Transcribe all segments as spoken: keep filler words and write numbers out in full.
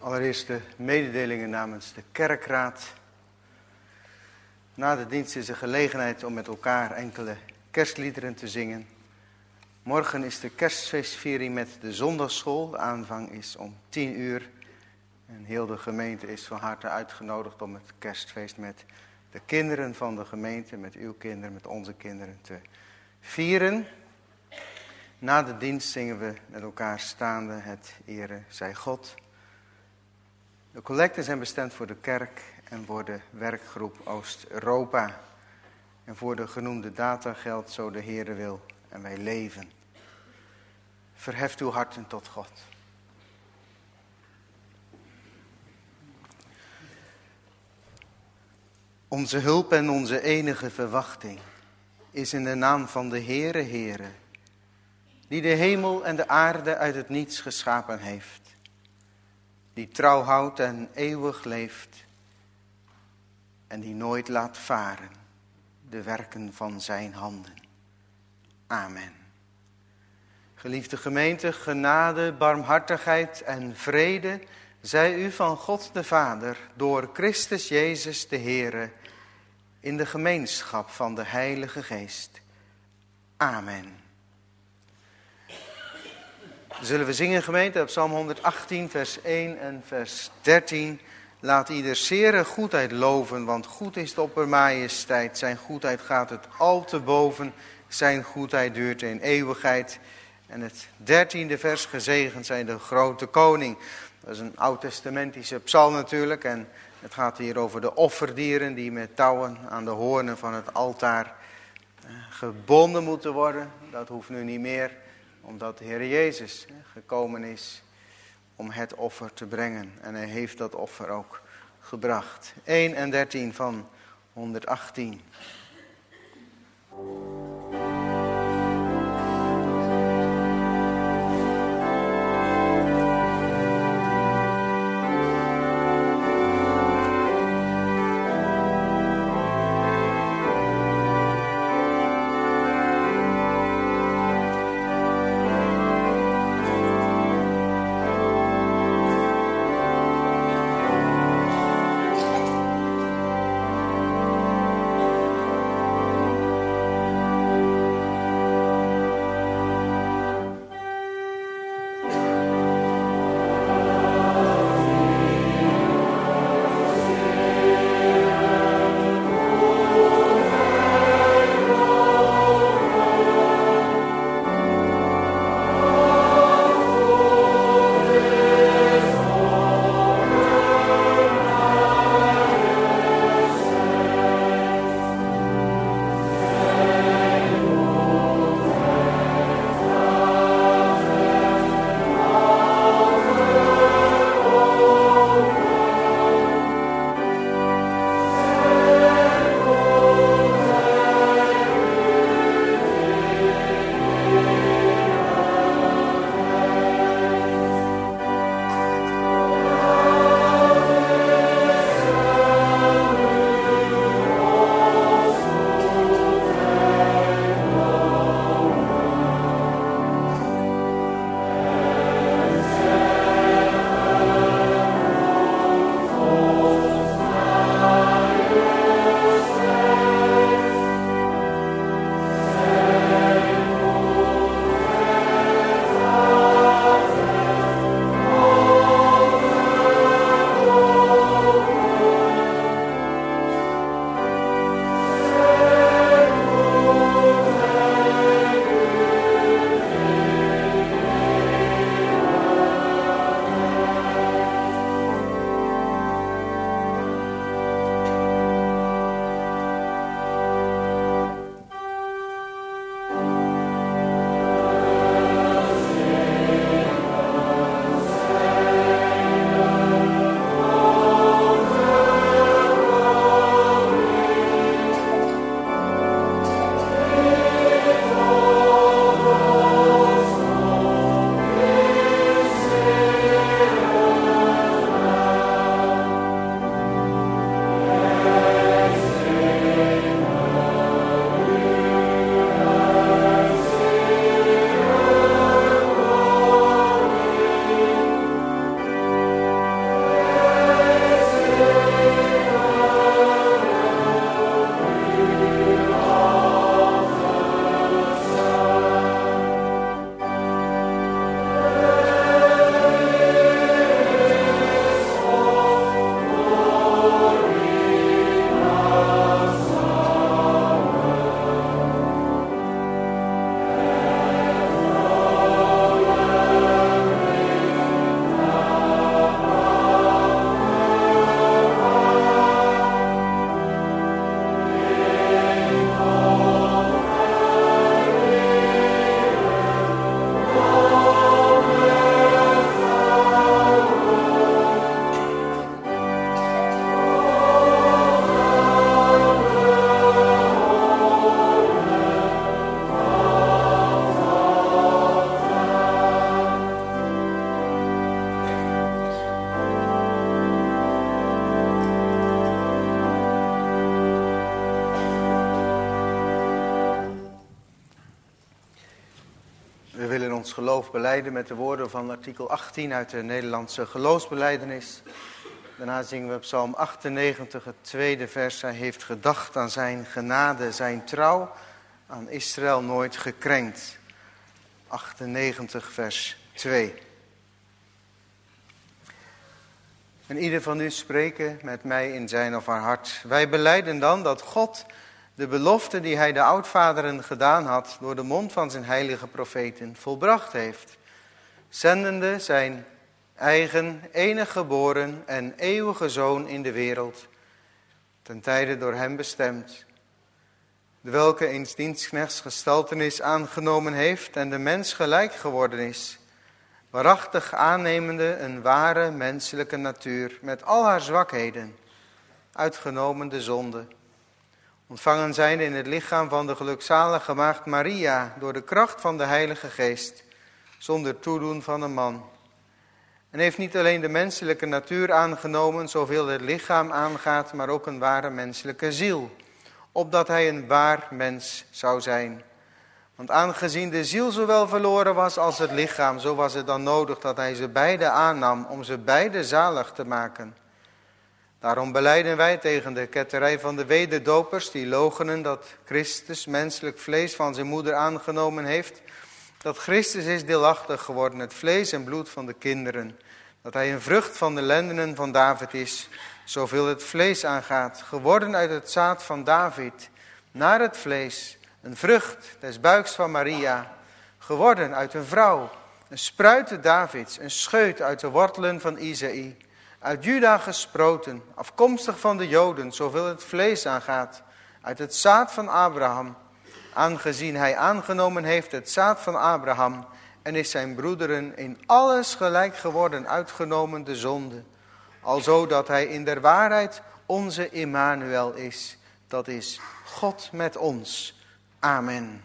Allereerst de mededelingen namens de kerkraad. Na de dienst is er gelegenheid om met elkaar enkele kerstliederen te zingen. Morgen is de kerstfeestviering met de zondagsschool. De aanvang is om tien uur. En heel de gemeente is van harte uitgenodigd om het kerstfeest met de kinderen van de gemeente, met uw kinderen, met onze kinderen te vieren. Na de dienst zingen we met elkaar staande het Ere zij God. De collecten zijn bestemd voor de kerk en voor de werkgroep Oost-Europa. En voor de genoemde data geldt zo de Heere wil en wij leven. Verheft uw harten tot God. Onze hulp en onze enige verwachting is in de naam van de Heere Heere, die de hemel en de aarde uit het niets geschapen heeft, die trouw houdt en eeuwig leeft en die nooit laat varen de werken van zijn handen. Amen. Geliefde gemeente, genade, barmhartigheid en vrede zij u van God de Vader door Christus Jezus de Heere in de gemeenschap van de Heilige Geest. Amen. Zullen we zingen, gemeente, op Psalm honderdachttien, vers één en vers dertien. Laat ieder zere goedheid loven, want goed is de oppermajesteit. Zijn goedheid gaat het al te boven, zijn goedheid duurt in eeuwigheid. En het dertiende vers, gezegend zijn de grote koning. Dat is een oud-testamentische psalm natuurlijk. En het gaat hier over de offerdieren die met touwen aan de hoornen van het altaar gebonden moeten worden. Dat hoeft nu niet meer, omdat de Heer Jezus gekomen is om het offer te brengen. En hij heeft dat offer ook gebracht. één en dertien van honderdachttien. Amen. geloof belijden met de woorden van artikel achttien uit de Nederlandse geloofsbelijdenis. Daarna zingen we Psalm achtennegentig, het tweede vers. Hij heeft gedacht aan zijn genade, zijn trouw, aan Israël nooit gekrenkt. achtennegentig, vers twee. En ieder van u spreken met mij in zijn of haar hart. Wij belijden dan dat God de belofte die hij de oudvaderen gedaan had, door de mond van zijn heilige profeten volbracht heeft, zendende zijn eigen enige geboren en eeuwige Zoon in de wereld, ten tijde door hem bestemd, de welke eens dienstknechts gestaltenis aangenomen heeft en de mens gelijk geworden is, waarachtig aannemende een ware menselijke natuur met al haar zwakheden, uitgenomen de zonde, ontvangen zijnde in het lichaam van de gelukzalige maagd Maria door de kracht van de Heilige Geest, zonder toedoen van een man. En heeft niet alleen de menselijke natuur aangenomen, zoveel het lichaam aangaat, maar ook een ware menselijke ziel, opdat hij een waar mens zou zijn. Want aangezien de ziel zowel verloren was als het lichaam, zo was het dan nodig dat hij ze beide aannam om ze beide zalig te maken. Daarom belijden wij tegen de ketterij van de wederdopers die loochenen dat Christus menselijk vlees van zijn moeder aangenomen heeft, dat Christus is deelachtig geworden, het vlees en bloed van de kinderen, dat hij een vrucht van de lendenen van David is, zoveel het vlees aangaat, geworden uit het zaad van David, naar het vlees, een vrucht des buiks van Maria, geworden uit een vrouw, een spruit Davids, een scheut uit de wortelen van Isaïe, uit Juda gesproten, afkomstig van de Joden, zoveel het vlees aangaat, uit het zaad van Abraham, aangezien hij aangenomen heeft het zaad van Abraham en is zijn broederen in alles gelijk geworden, uitgenomen de zonde, alzo dat hij in der waarheid onze Immanuel is, dat is God met ons. Amen.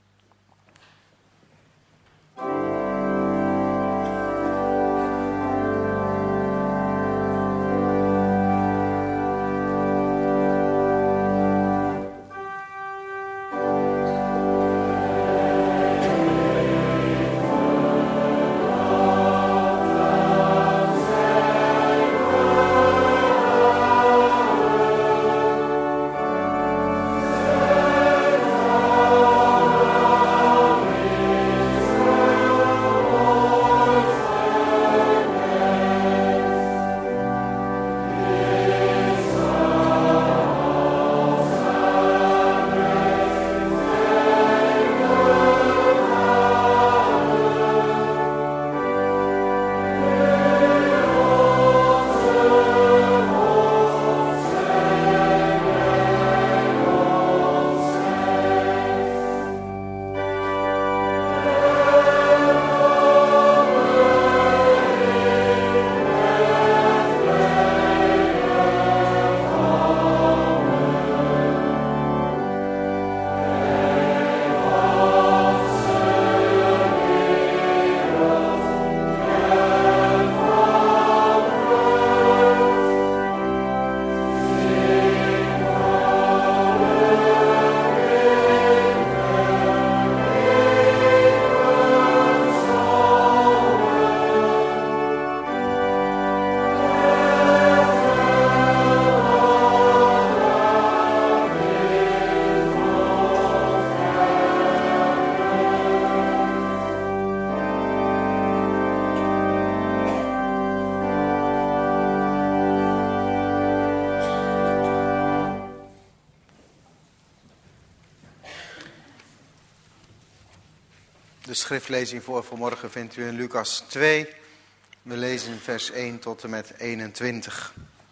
De schriftlezing voor vanmorgen vindt u in Lucas twee. We lezen vers één tot en met eenentwintig.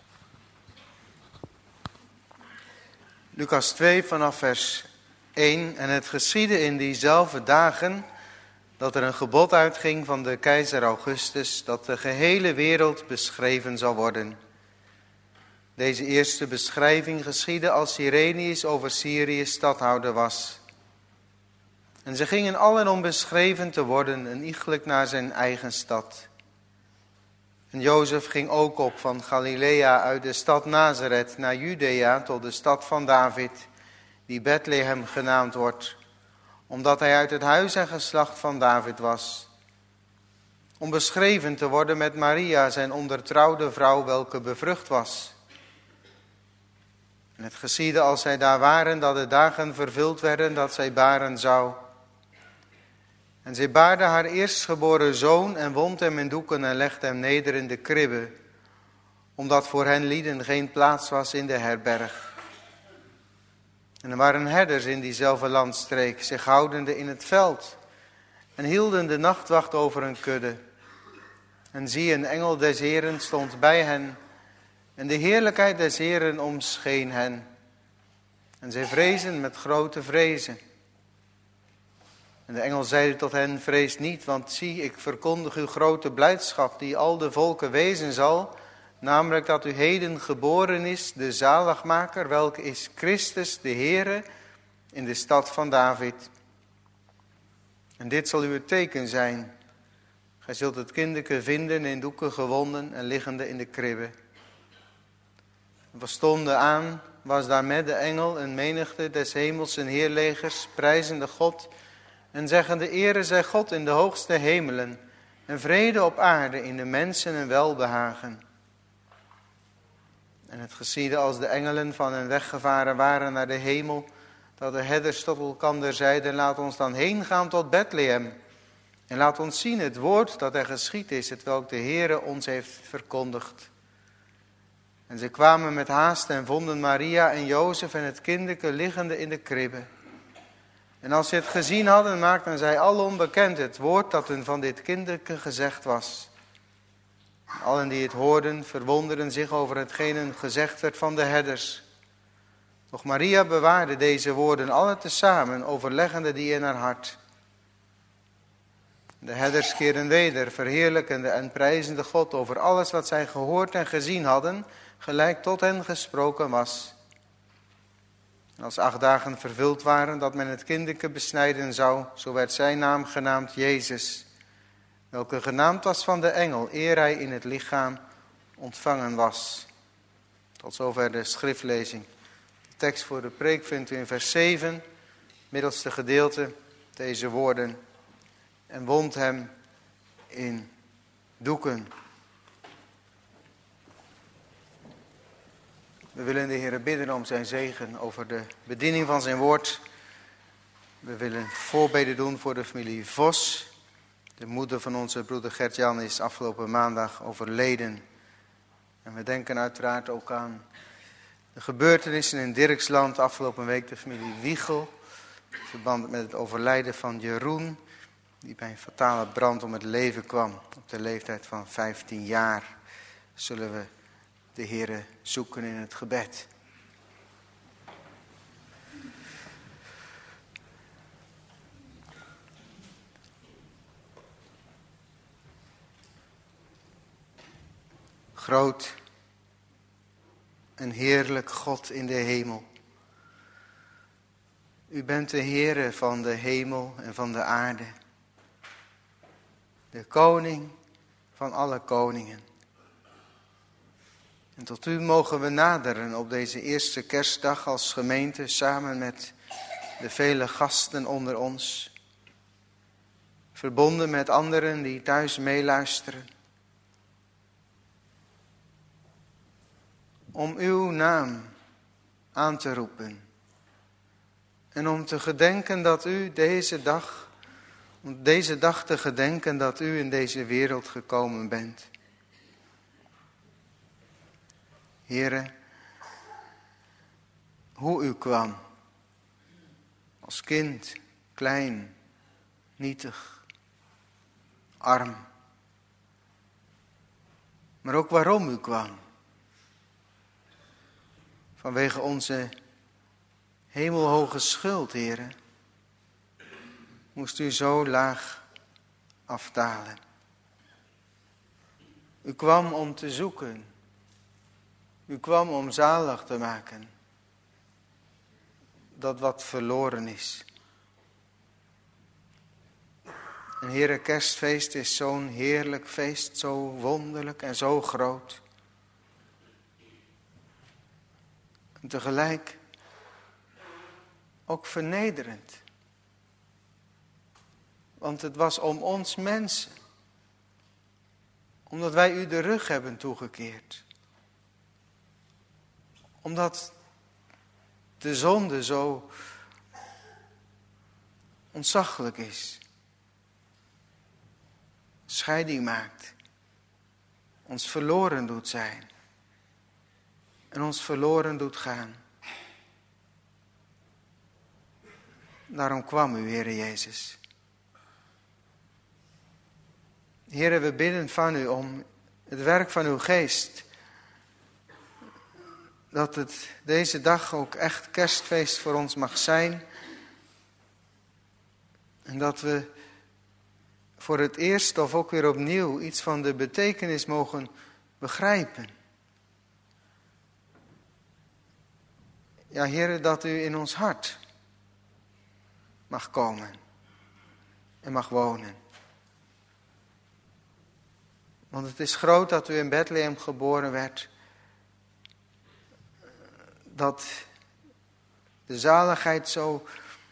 Lucas twee vanaf vers één. En het geschiedde in diezelfde dagen dat er een gebod uitging van de keizer Augustus dat de gehele wereld beschreven zal worden. Deze eerste beschrijving geschiedde als Cyrenius over Syrië stadhouder was. En ze gingen allen om beschreven te worden en iegelijk naar zijn eigen stad. En Jozef ging ook op van Galilea uit de stad Nazareth naar Judea tot de stad van David, die Bethlehem genaamd wordt, omdat hij uit het huis en geslacht van David was. om beschreven te worden met Maria, zijn ondertrouwde vrouw, welke bevrucht was. En het geschiedde als zij daar waren, dat de dagen vervuld werden dat zij baren zou. En zij baarde haar eerstgeboren zoon en wond hem in doeken en legde hem neder in de kribbe, omdat voor hen lieden geen plaats was in de herberg. En er waren herders in diezelfde landstreek, zich houdende in het veld, en hielden de nachtwacht over een kudde. En zie, een engel des Heren stond bij hen, en de heerlijkheid des Heren omscheen hen. En zij vrezen met grote vrezen. En de engel zeide tot hen, vrees niet, want zie, ik verkondig u grote blijdschap, die al de volken wezen zal, namelijk dat u heden geboren is, de zaligmaker, welke is Christus, de Heere, in de stad van David. En dit zal uw teken zijn. Gij zult het kindeke vinden in doeken gewonden en liggende in de kribbe. We stonden aan, was daar met de engel een menigte des hemels en heerlegers, prijzende God en zeggende, Ere zij God in de hoogste hemelen en vrede op aarde in de mensen en welbehagen. En het geschiedde als de engelen van hen weggevaren waren naar de hemel, dat de herders tot elkander zeiden, laat ons dan heen gaan tot Bethlehem. En laat ons zien het woord dat er geschied is, hetwelk de Heere ons heeft verkondigd. En ze kwamen met haast en vonden Maria en Jozef en het kindeke liggende in de kribbe. En als ze het gezien hadden, maakten zij alom bekend het woord dat hun van dit kindeke gezegd was. En allen die het hoorden, verwonderden zich over hetgeen hun gezegd werd van de herders. Doch Maria bewaarde deze woorden alle tezamen, overleggende die in haar hart. De herders keerden weder, verheerlijkende en prijzende God over alles wat zij gehoord en gezien hadden, gelijk tot hen gesproken was. En als acht dagen vervuld waren dat men het kindeke besnijden zou, zo werd zijn naam genaamd Jezus, welke genaamd was van de engel, eer hij in het lichaam ontvangen was. Tot zover de schriftlezing. De tekst voor de preek vindt u in vers zeven, middelste gedeelte, deze woorden. En wond hem in doeken. We willen de Heer bidden om zijn zegen over de bediening van zijn woord. We willen voorbeden doen voor de familie Vos. De moeder van onze broeder Gert-Jan is afgelopen maandag overleden. En we denken uiteraard ook aan de gebeurtenissen in Dirksland afgelopen week. De familie Wiegel, in verband met het overlijden van Jeroen, die bij een fatale brand om het leven kwam op de leeftijd van vijftien jaar. Zullen we de Heere zoeken in het gebed. Groot en heerlijk God in de hemel. U bent de Heere van de hemel en van de aarde. De koning van alle koningen. En tot u mogen we naderen op deze eerste kerstdag als gemeente samen met de vele gasten onder ons. Verbonden met anderen die thuis meeluisteren. Om uw naam aan te roepen. En om te gedenken dat u deze dag, om deze dag te gedenken dat u in deze wereld gekomen bent. Heere, hoe u kwam, als kind, klein, nietig, arm. Maar ook waarom u kwam. Vanwege onze hemelhoge schuld, Heere, moest u zo laag afdalen. U kwam om te zoeken. U kwam om zalig te maken. Dat wat verloren is. En Heere, kerstfeest is zo'n heerlijk feest, zo wonderlijk en zo groot. En tegelijk ook vernederend. Want het was om ons mensen. Omdat wij u de rug hebben toegekeerd. Omdat de zonde zo ontzaglijk is. Scheiding maakt. Ons verloren doet zijn. En ons verloren doet gaan. Daarom kwam u, Heere Jezus. Heere, we bidden van u om het werk van uw geest. Dat het deze dag ook echt kerstfeest voor ons mag zijn. En dat we voor het eerst of ook weer opnieuw iets van de betekenis mogen begrijpen. Ja, Heere, dat u in ons hart mag komen en mag wonen. Want het is groot dat u in Bethlehem geboren werd. Dat de zaligheid zo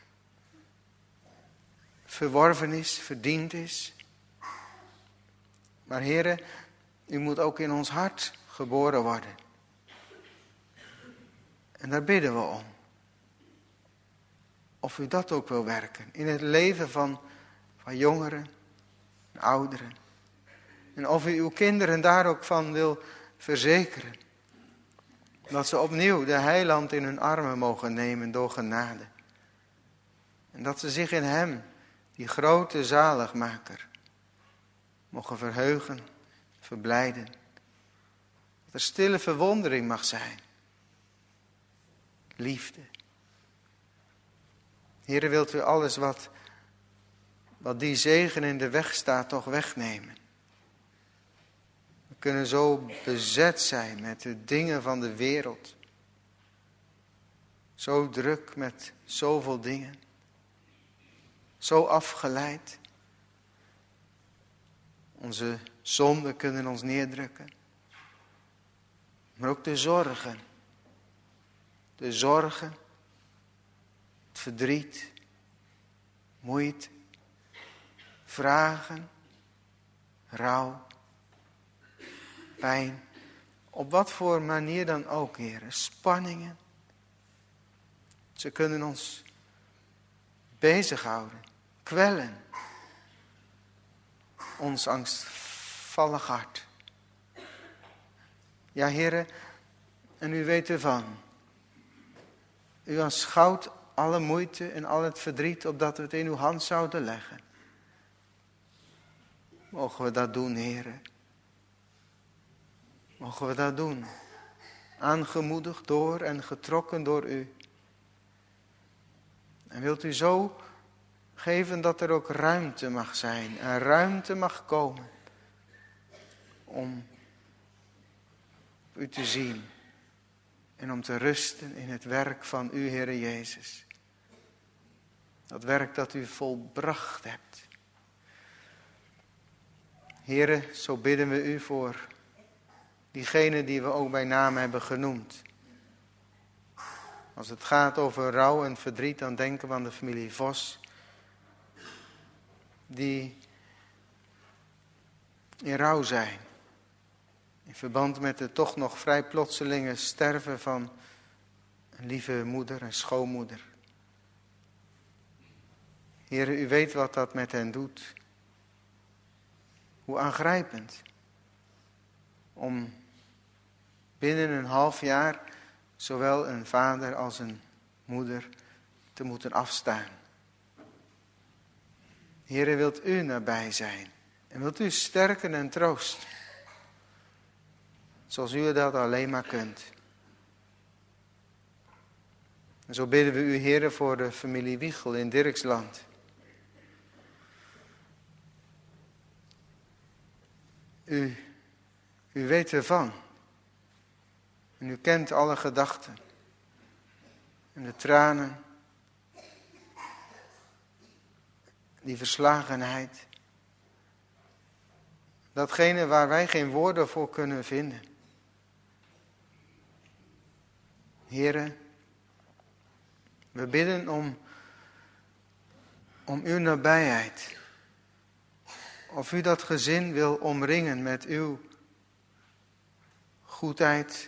verworven is, verdiend is. Maar Heere, u moet ook in ons hart geboren worden. En daar bidden we om. Of u dat ook wil werken. In het leven van, van jongeren en ouderen. En of u uw kinderen daar ook van wil verzekeren. Dat ze opnieuw de heiland in hun armen mogen nemen door genade. En dat ze zich in hem, die grote zaligmaker, mogen verheugen, verblijden. Dat er stille verwondering mag zijn. Liefde. Heere, wilt u alles wat, wat die zegen in de weg staat toch wegnemen. We kunnen zo bezet zijn met de dingen van de wereld. Zo druk met zoveel dingen. Zo afgeleid. Onze zonden kunnen ons neerdrukken. Maar ook de zorgen. De zorgen. Het verdriet. Moeite. Vragen. Rouw. Pijn. Op wat voor manier dan ook, Heere. Spanningen. Ze kunnen ons bezighouden. Kwellen. Ons angstvallig hart. Ja, Heere, en u weet ervan. U aanschouwt alle moeite en al het verdriet, opdat we het in uw hand zouden leggen. Mogen we dat doen, Heere? Mogen we dat doen? Aangemoedigd door en getrokken door u. En wilt u zo geven dat er ook ruimte mag zijn en ruimte mag komen om u te zien en om te rusten in het werk van u, Heere Jezus. Dat werk dat u volbracht hebt. Heere, zo bidden we u voor diegenen die we ook bij naam hebben genoemd. Als het gaat over rouw en verdriet, dan denken we aan de familie Vos. Die in rouw zijn. In verband met het toch nog vrij plotselinge sterven van een lieve moeder, een schoonmoeder. Heere, u weet wat dat met hen doet. Hoe aangrijpend. Om binnen een half jaar zowel een vader als een moeder te moeten afstaan. Heere, wilt u nabij zijn. En wilt u sterken en troosten. Zoals u dat alleen maar kunt. En zo bidden we u, Heere, voor de familie Wiegel in Dirksland. U, u weet ervan. En u kent alle gedachten. En de tranen. Die verslagenheid. Datgene waar wij geen woorden voor kunnen vinden. Heere, we bidden om, om uw nabijheid. Of u dat gezin wil omringen met uw goedheid,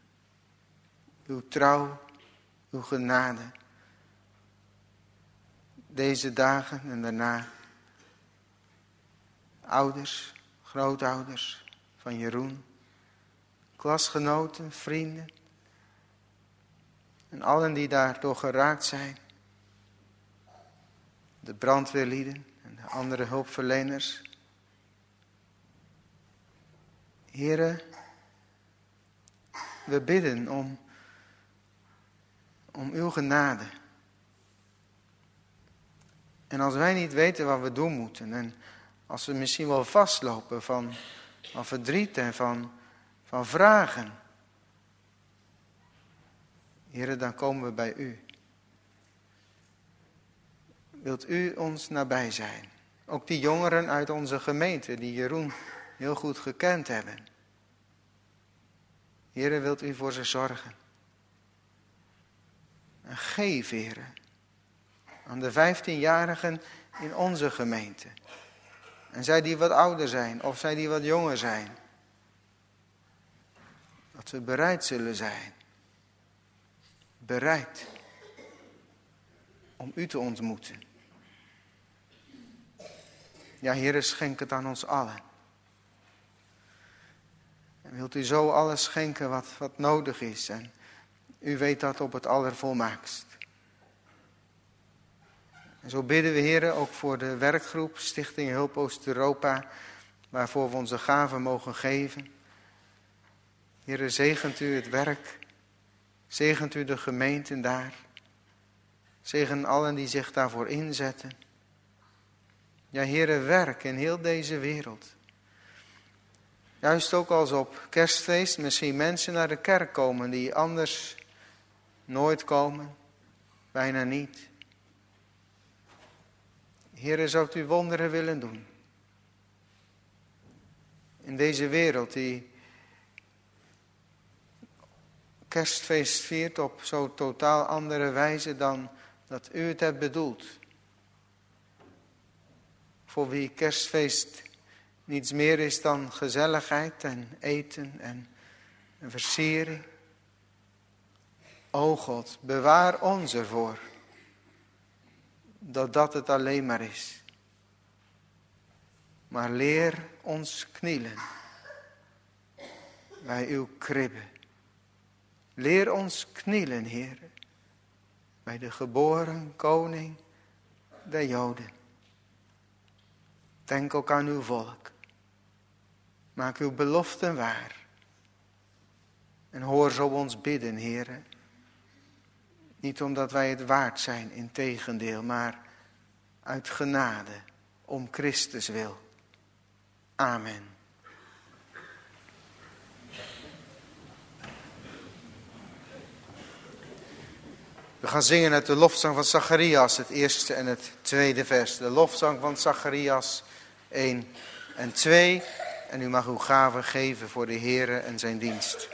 uw trouw, uw genade. Deze dagen en daarna. Ouders, grootouders van Jeroen, klasgenoten, vrienden. En allen die daardoor geraakt zijn. De brandweerlieden en de andere hulpverleners. Here, we bidden om, om uw genade. En als wij niet weten wat we doen moeten. En als we misschien wel vastlopen van, van verdriet en van, van vragen. Here, dan komen we bij u. Wilt u ons nabij zijn? Ook die jongeren uit onze gemeente die Jeroen heel goed gekend hebben. Here, wilt u voor ze zorgen? En geef, Here, aan de vijftienjarigen in onze gemeente. En zij die wat ouder zijn of zij die wat jonger zijn. Dat we bereid zullen zijn. Bereid om u te ontmoeten. Ja, Heere, schenk het aan ons allen. En wilt u zo alles schenken wat, wat nodig is. En u weet dat op het allervolmaakst. En zo bidden we, Heere, ook voor de werkgroep Stichting Hulp Oost-Europa, waarvoor we onze gaven mogen geven. Heere, zegent u het werk. Zegent u de gemeenten daar. Zegen allen die zich daarvoor inzetten. Ja, Heere, werk in heel deze wereld. Juist ook als op kerstfeest misschien mensen naar de kerk komen die anders nooit komen. Bijna niet. Heere, zou u wonderen willen doen. In deze wereld die kerstfeest viert op zo totaal andere wijze dan dat u het hebt bedoeld. Voor wie kerstfeest niets meer is dan gezelligheid en eten en een versiering. O God, bewaar ons ervoor. Dat dat het alleen maar is. Maar leer ons knielen. Bij uw kribbe. Leer ons knielen, Heer. Bij de geboren koning der Joden. Denk ook aan uw volk. Maak uw beloften waar. En hoor zo ons bidden, Heer. Niet omdat wij het waard zijn, integendeel, maar uit genade, om Christus wil. Amen. We gaan zingen uit de lofzang van Zacharias, het eerste en het tweede vers. De lofzang van Zacharias één en twee. En u mag uw gaven geven voor de Heere en zijn dienst.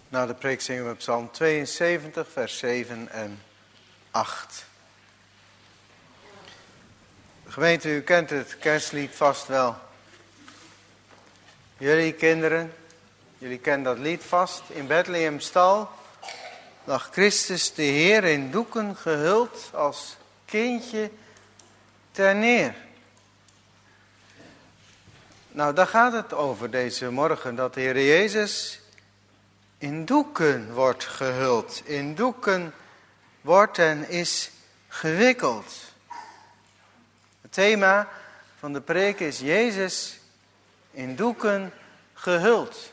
Na de preek zingen we Psalm tweeënzeventig, vers zeven en acht. Gemeente, u kent het kerstlied vast wel. Jullie kinderen, jullie kennen dat lied vast. In Bethlehem stal lag Christus de Heer in doeken gehuld als kindje ter neer. Nou, daar gaat het over deze morgen, dat de Heer Jezus in doeken wordt gehuld. In doeken wordt en is gewikkeld. Het thema van de preek is Jezus in doeken gehuld.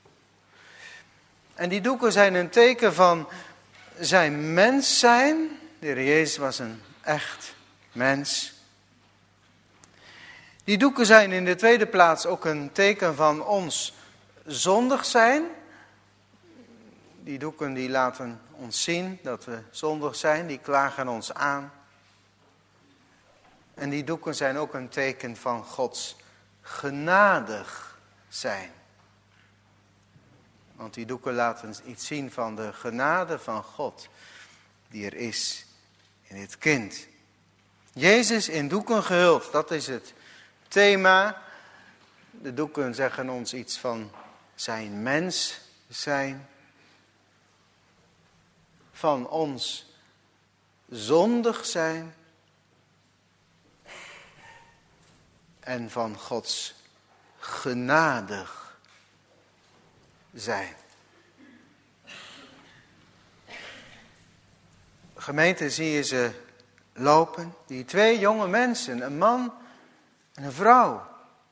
En die doeken zijn een teken van zijn mens zijn. De Heer Jezus was een echt mens. Die doeken zijn in de tweede plaats ook een teken van ons zondig zijn. Die doeken die laten ons zien dat we zondig zijn, die klagen ons aan. En die doeken zijn ook een teken van Gods genadig zijn. Want die doeken laten iets zien van de genade van God die er is in dit kind. Jezus in doeken gehuld, dat is het thema. De doeken zeggen ons iets van zijn mens zijn. Van ons zondig zijn. En van Gods genadig zijn. Gemeente, zie je ze lopen. Die twee jonge mensen, een man en een vrouw.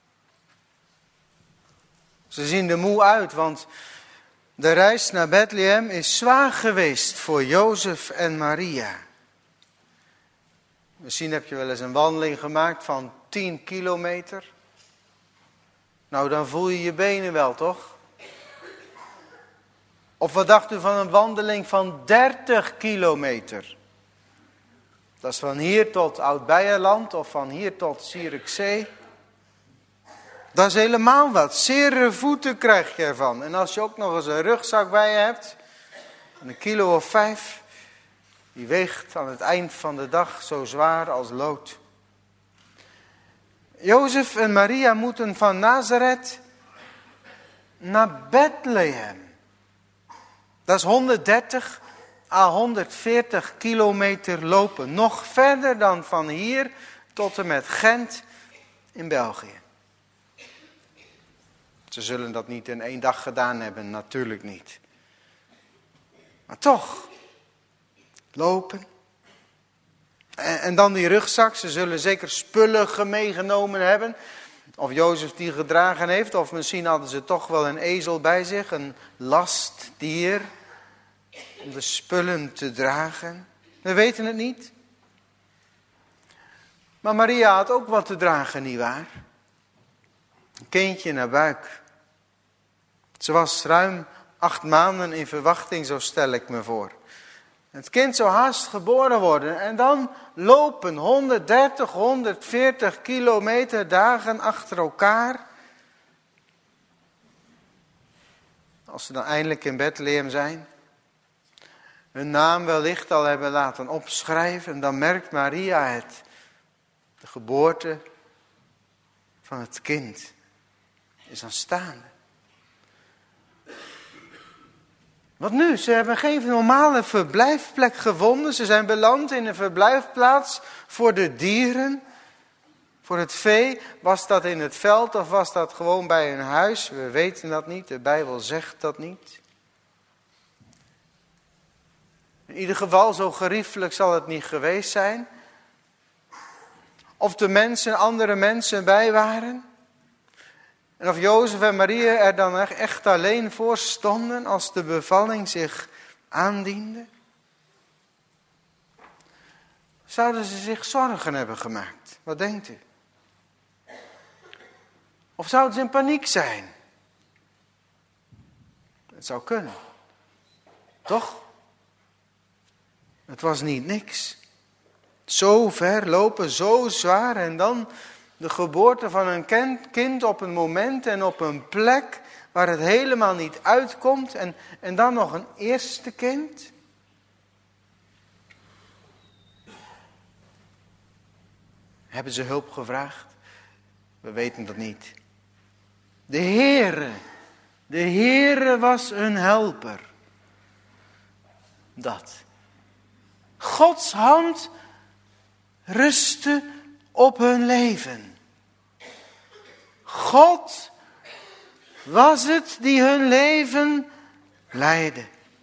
Ze zien er moe uit, want de reis naar Bethlehem is zwaar geweest voor Jozef en Maria. Misschien heb je wel eens een wandeling gemaakt van tien kilometer. Nou, dan voel je je benen wel, toch? Of wat dacht u van een wandeling van dertig kilometer? Dat is van hier tot Oud-Beierland of van hier tot Zierikzee. Dat is helemaal wat. Zere voeten krijg je ervan. En als je ook nog eens een rugzak bij je hebt, een kilo of vijf, die weegt aan het eind van de dag zo zwaar als lood. Jozef en Maria moeten van Nazareth naar Bethlehem. Dat is honderddertig à honderdveertig kilometer lopen. Nog verder dan van hier tot en met Gent in België. Ze zullen dat niet in één dag gedaan hebben, natuurlijk niet. Maar toch, lopen. En, en dan die rugzak, ze zullen zeker spullen meegenomen hebben. Of Jozef die gedragen heeft, of misschien hadden ze toch wel een ezel bij zich, een lastdier, om de spullen te dragen. We weten het niet. Maar Maria had ook wat te dragen, nietwaar? Een kindje naar buik. Ze was ruim acht maanden in verwachting, zo stel ik me voor. Het kind zou haast geboren worden en dan lopen honderddertig, honderdveertig kilometer dagen achter elkaar. Als ze dan eindelijk in Bethlehem zijn, hun naam wellicht al hebben laten opschrijven, dan merkt Maria het. De geboorte van het kind is aanstaande. Wat nu? Ze hebben geen normale verblijfplek gevonden. Ze zijn beland in een verblijfplaats voor de dieren, voor het vee. Was dat in het veld of was dat gewoon bij een huis? We weten dat niet, de Bijbel zegt dat niet. In ieder geval, zo geriefelijk zal het niet geweest zijn. Of de mensen, andere mensen bij waren. En of Jozef en Maria er dan echt alleen voor stonden als de bevalling zich aandiende. Zouden ze zich zorgen hebben gemaakt? Wat denkt u? Of zouden ze in paniek zijn? Het zou kunnen. Toch? Het was niet niks. Zo ver lopen, zo zwaar en dan de geboorte van een kind op een moment en op een plek waar het helemaal niet uitkomt en, en dan nog een eerste kind? Hebben ze hulp gevraagd? We weten dat niet. De Heere, de Heere was een helper. Dat. Gods hand rustte op hun leven. God was het die hun leven leidde.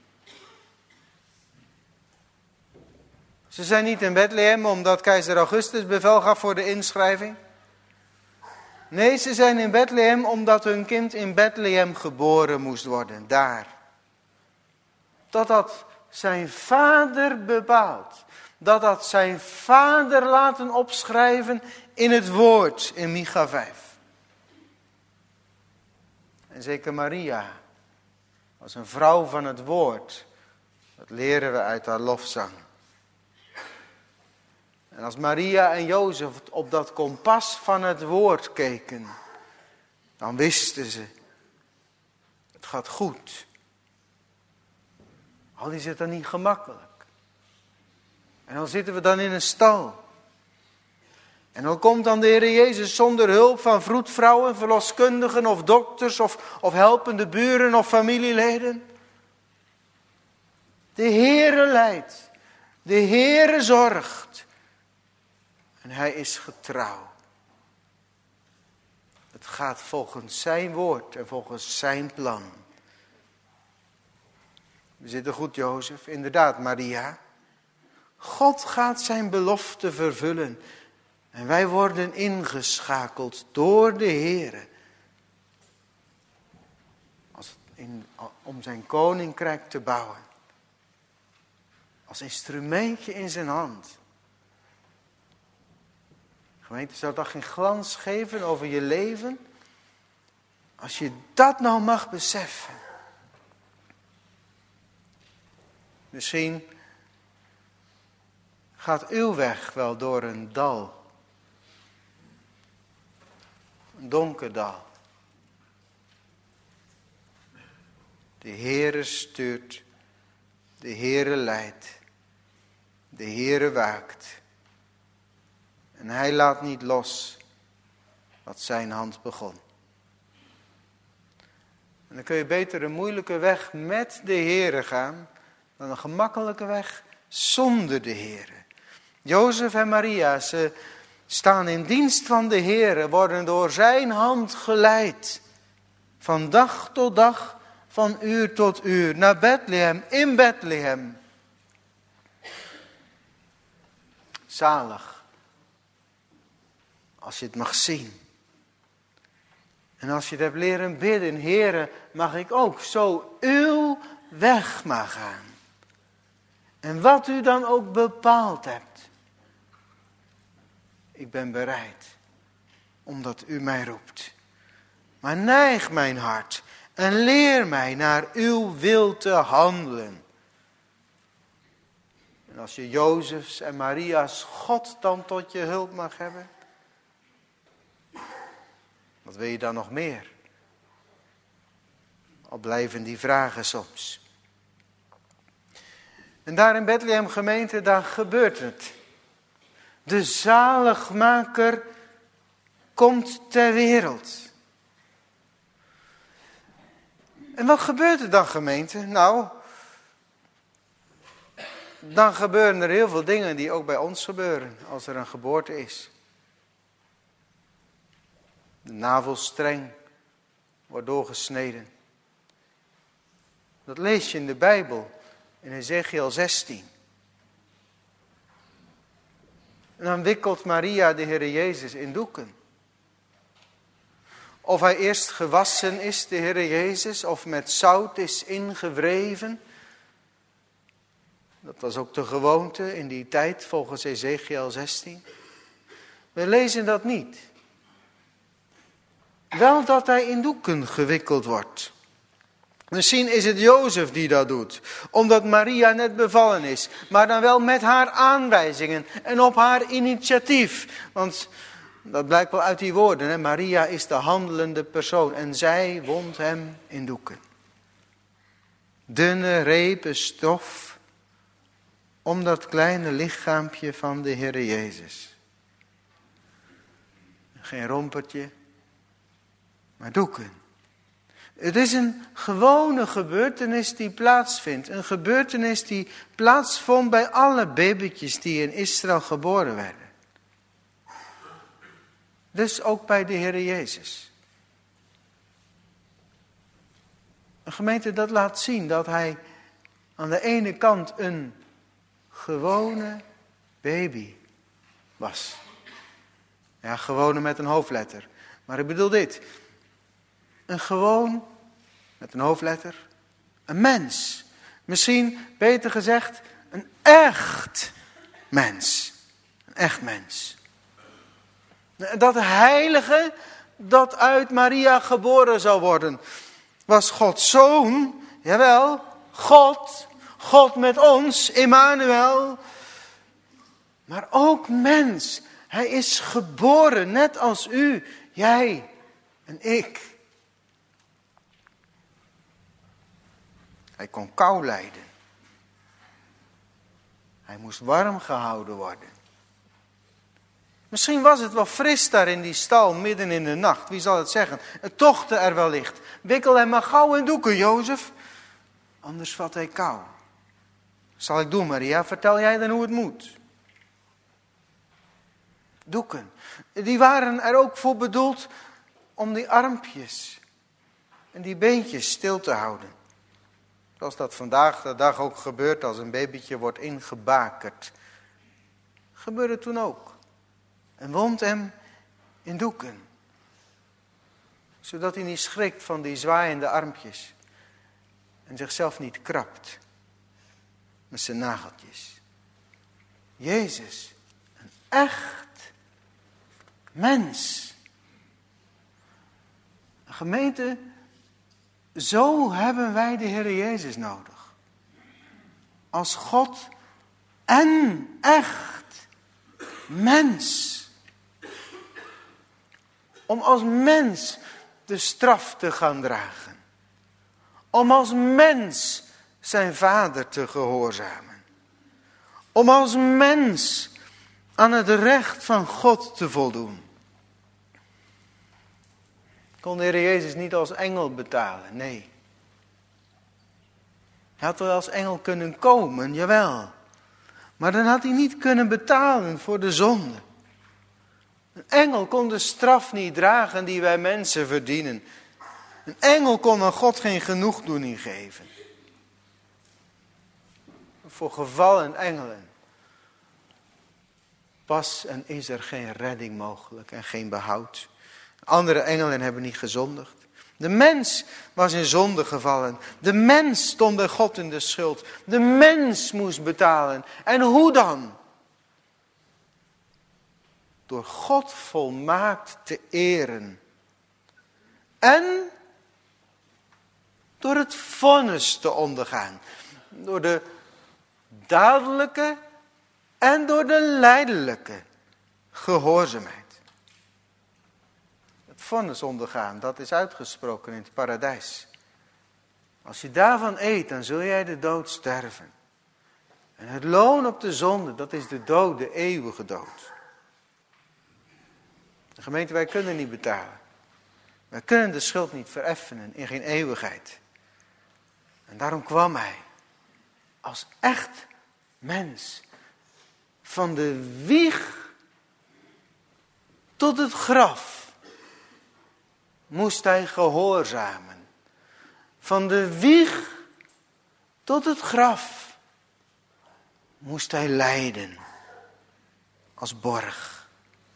Ze zijn niet in Bethlehem omdat keizer Augustus bevel gaf voor de inschrijving. Nee, ze zijn in Bethlehem omdat hun kind in Bethlehem geboren moest worden. Daar. Dat had zijn vader bepaald. Dat had zijn vader laten opschrijven in het woord in Micha vijf. En zeker Maria was een vrouw van het woord. Dat leren we uit haar lofzang. En als Maria en Jozef op dat kompas van het woord keken, dan wisten ze, het gaat goed. Al is het dan niet gemakkelijk. En dan zitten we dan in een stal. En dan komt dan de Heer Jezus zonder hulp van vroedvrouwen, verloskundigen of dokters of, of helpende buren of familieleden. De Heere leidt. De Heere zorgt. En hij is getrouw. Het gaat volgens zijn woord en volgens zijn plan. We zitten goed, Jozef. Inderdaad, Maria. God gaat zijn belofte vervullen. En wij worden ingeschakeld door de Heere. Als het in, om zijn koninkrijk te bouwen. Als instrumentje in zijn hand. Gemeente, zou dat geen glans geven over je leven? Als je dat nou mag beseffen. Misschien gaat uw weg wel door een dal. Een donker dal. De Heere stuurt. De Heere leidt. De Heere waakt. En hij laat niet los wat zijn hand begon. En dan kun je beter een moeilijke weg met de Heere gaan dan een gemakkelijke weg zonder de Heere. Jozef en Maria, ze staan in dienst van de Heere, worden door zijn hand geleid. Van dag tot dag, van uur tot uur, naar Bethlehem, in Bethlehem. Zalig. Als je het mag zien. En als je het hebt leren bidden, Heere, mag ik ook zo uw weg maar gaan. En wat u dan ook bepaald hebt. Ik ben bereid, omdat u mij roept. Maar neig mijn hart en leer mij naar uw wil te handelen. En als je Jozefs en Maria's God dan tot je hulp mag hebben. Wat wil je dan nog meer? Al blijven die vragen soms. En daar in Bethlehem gemeente, daar gebeurt het. De zaligmaker komt ter wereld. En wat gebeurt er dan gemeente? Nou, dan gebeuren er heel veel dingen die ook bij ons gebeuren als er een geboorte is. De navelstreng wordt doorgesneden. Dat lees je in de Bijbel, in Ezechiel zestien. En dan wikkelt Maria de Heer Jezus in doeken. Of hij eerst gewassen is, de Heer Jezus, of met zout is ingewreven. Dat was ook de gewoonte in die tijd volgens Ezechiel zestien. We lezen dat niet. Wel dat hij in doeken gewikkeld wordt. Misschien is het Jozef die dat doet. Omdat Maria net bevallen is. Maar dan wel met haar aanwijzingen. En op haar initiatief. Want Dat blijkt wel uit die woorden. Hè? Maria is de handelende persoon en zij wond hem in doeken. Dunne repen stof om dat kleine lichaampje van de Heere Jezus. Geen rompertje, maar doeken. Het is een gewone gebeurtenis die plaatsvindt. Een gebeurtenis die plaatsvond bij alle babytjes die in Israël geboren werden. Dus ook bij de Heere Jezus. Een gemeente dat laat zien dat hij aan de ene kant een gewone baby was. Ja, gewone met een hoofdletter. Maar ik bedoel dit. Een gewoon, met een hoofdletter, een mens. Misschien, beter gezegd, een echt mens. Een echt mens. Dat heilige dat uit Maria geboren zou worden, was Gods zoon, jawel, God, God met ons, Immanuel, maar ook mens. Hij is geboren, net als u, jij en ik. Hij kon kou lijden. Hij moest warm gehouden worden. Misschien was het wel fris daar in die stal midden in de nacht. Wie zal het zeggen? Het tochtte er wellicht. Wikkel hem maar gauw in doeken, Jozef. Anders vat hij kou. Zal ik doen, Maria? Vertel jij dan hoe het moet? Doeken. Die waren er ook voor bedoeld om die armpjes en die beentjes stil te houden. Zoals dat vandaag de dag ook gebeurt als een babytje wordt ingebakerd. Gebeurde toen ook. En wond hem in doeken. Zodat hij niet schrikt van die zwaaiende armpjes. En zichzelf niet krabt. Met zijn nageltjes. Jezus. Een echt mens. Een gemeente. Zo hebben wij de Heer Jezus nodig. Als God en echt mens. Om als mens de straf te gaan dragen. Om als mens zijn vader te gehoorzamen. Om als mens aan het recht van God te voldoen. Kon de Heer Jezus niet als engel betalen? Nee. Hij had wel als engel kunnen komen, jawel. Maar dan had hij niet kunnen betalen voor de zonde. Een engel kon de straf niet dragen die wij mensen verdienen. Een engel kon aan God geen genoegdoening geven. Voor gevallen engelen was en is er geen redding mogelijk en geen behoud. Andere engelen hebben niet gezondigd. De mens was in zonde gevallen. De mens stond bij God in de schuld. De mens moest betalen. En hoe dan? Door God volmaakt te eren. En door het vonnis te ondergaan. Door de dadelijke en door de lijdelijke gehoorzaamheid. Het vonnis ondergaan, dat is uitgesproken in het paradijs. Als je daarvan eet, dan zul jij de dood sterven. En het loon op de zonde, dat is de dood, de eeuwige dood. De gemeente, wij kunnen niet betalen. Wij kunnen de schuld niet vereffenen in geen eeuwigheid. En daarom kwam hij als echt mens van de wieg tot het graf. Moest hij gehoorzamen. Van de wieg tot het graf moest hij lijden als borg.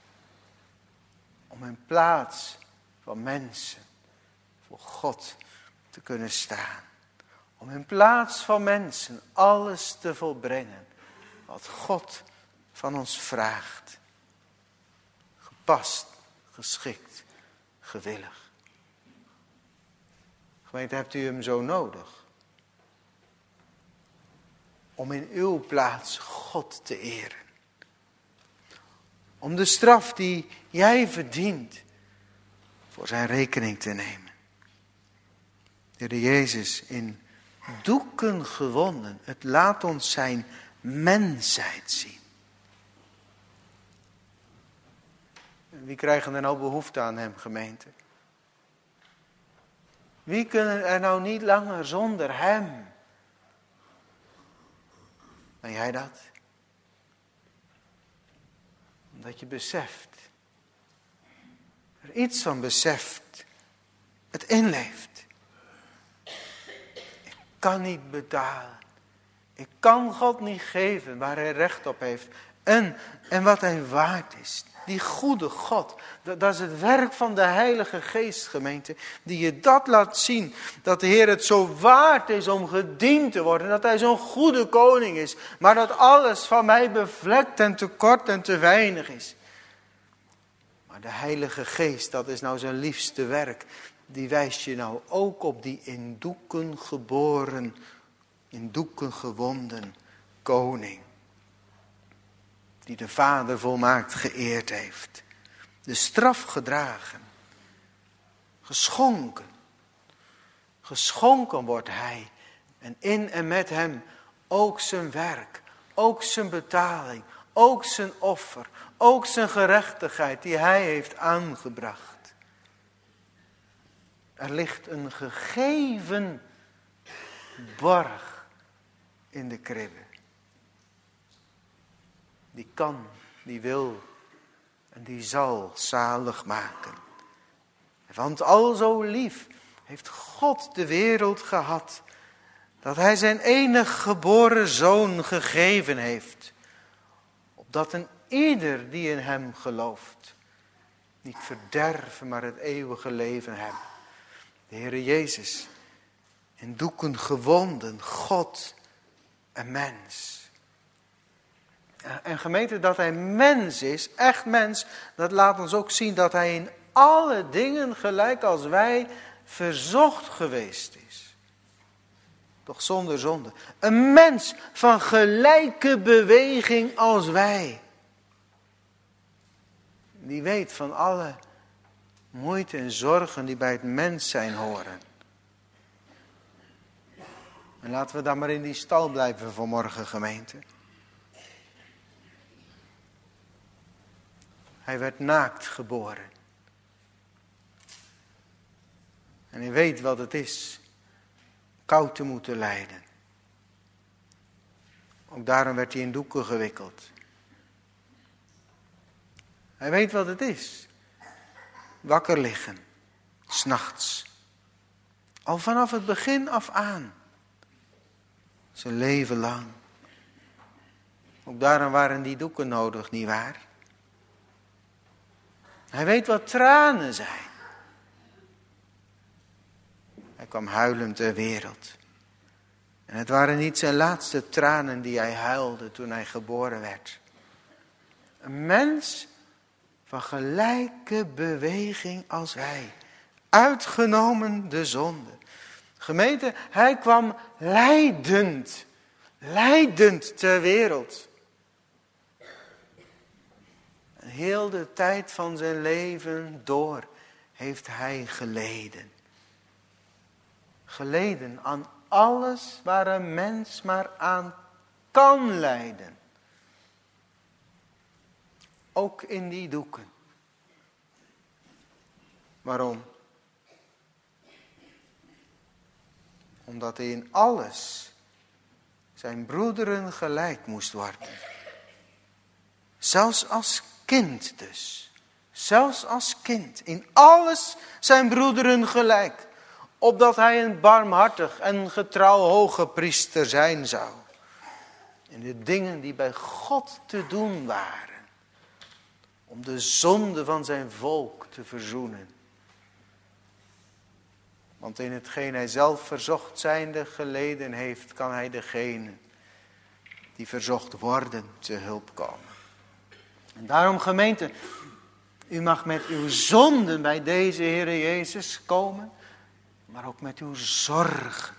Om in plaats van mensen voor God te kunnen staan. Om in plaats van mensen alles te volbrengen wat God van ons vraagt. Gepast, geschikt, gewillig. Gemeente, hebt u hem zo nodig? Om in uw plaats God te eren. Om de straf die jij verdient voor zijn rekening te nemen. Heer Jezus, in doeken gewonden, het laat ons zijn mensheid zien. En wie krijgen er nou behoefte aan hem, gemeente? Wie kunnen er nou niet langer zonder hem? Ben jij dat? Omdat je beseft, er iets van beseft, het inleeft. Ik kan niet betalen. Ik kan God niet geven waar hij recht op heeft. En, en wat hij waard is. Die goede God. Dat, dat is het werk van de Heilige Geest, gemeente. Die je dat laat zien. Dat de Heer het zo waard is om gediend te worden. Dat hij zo'n goede koning is. Maar dat alles van mij bevlekt en tekort en te weinig is. Maar de Heilige Geest, dat is nou zijn liefste werk. Die wijst je nou ook op die in doeken geboren, in doeken gewonden koning. Die de Vader volmaakt geëerd heeft. De straf gedragen. Geschonken. Geschonken wordt hij. En in en met hem ook zijn werk. Ook zijn betaling. Ook zijn offer. Ook zijn gerechtigheid die hij heeft aangebracht. Er ligt een gegeven borg in de kribbe. Die kan, die wil en die zal zalig maken. Want al zo lief heeft God de wereld gehad, dat hij zijn enig geboren zoon gegeven heeft. Opdat een ieder die in hem gelooft, niet verderven, maar het eeuwige leven hebben. De Heere Jezus, in doeken gewonden, God en mens. En gemeente, dat hij mens is, echt mens, dat laat ons ook zien dat hij in alle dingen gelijk als wij verzocht geweest is. Doch zonder zonde. Een mens van gelijke beweging als wij. Die weet van alle moeite en zorgen die bij het mens zijn horen. En laten we dan maar in die stal blijven vanmorgen, gemeente. Hij werd naakt geboren. En hij weet wat het is koud te moeten lijden. Ook daarom werd hij in doeken gewikkeld. Hij weet wat het is. Wakker liggen. 's Nachts. Al vanaf het begin af aan. Zijn leven lang. Ook daarom waren die doeken nodig, nietwaar? Hij weet wat tranen zijn. Hij kwam huilend ter wereld. En het waren niet zijn laatste tranen die hij huilde toen hij geboren werd. Een mens van gelijke beweging als wij. Uitgenomen de zonde. Gemeente, hij kwam lijdend. Lijdend ter wereld. Heel de tijd van zijn leven door heeft hij geleden. Geleden aan alles waar een mens maar aan kan lijden. Ook in die doeken. Waarom? Omdat hij in alles zijn broederen gelijk moest worden. Zelfs als kind dus. Zelfs als kind. In alles zijn broederen gelijk. Opdat hij een barmhartig en getrouw hoge priester zijn zou. In de dingen die bij God te doen waren. Om de zonde van zijn volk te verzoenen. Want in hetgeen hij zelf verzocht zijnde geleden heeft, kan hij degene die verzocht worden te hulp komen. En daarom, gemeente, u mag met uw zonden bij deze Heere Jezus komen, maar ook met uw zorgen.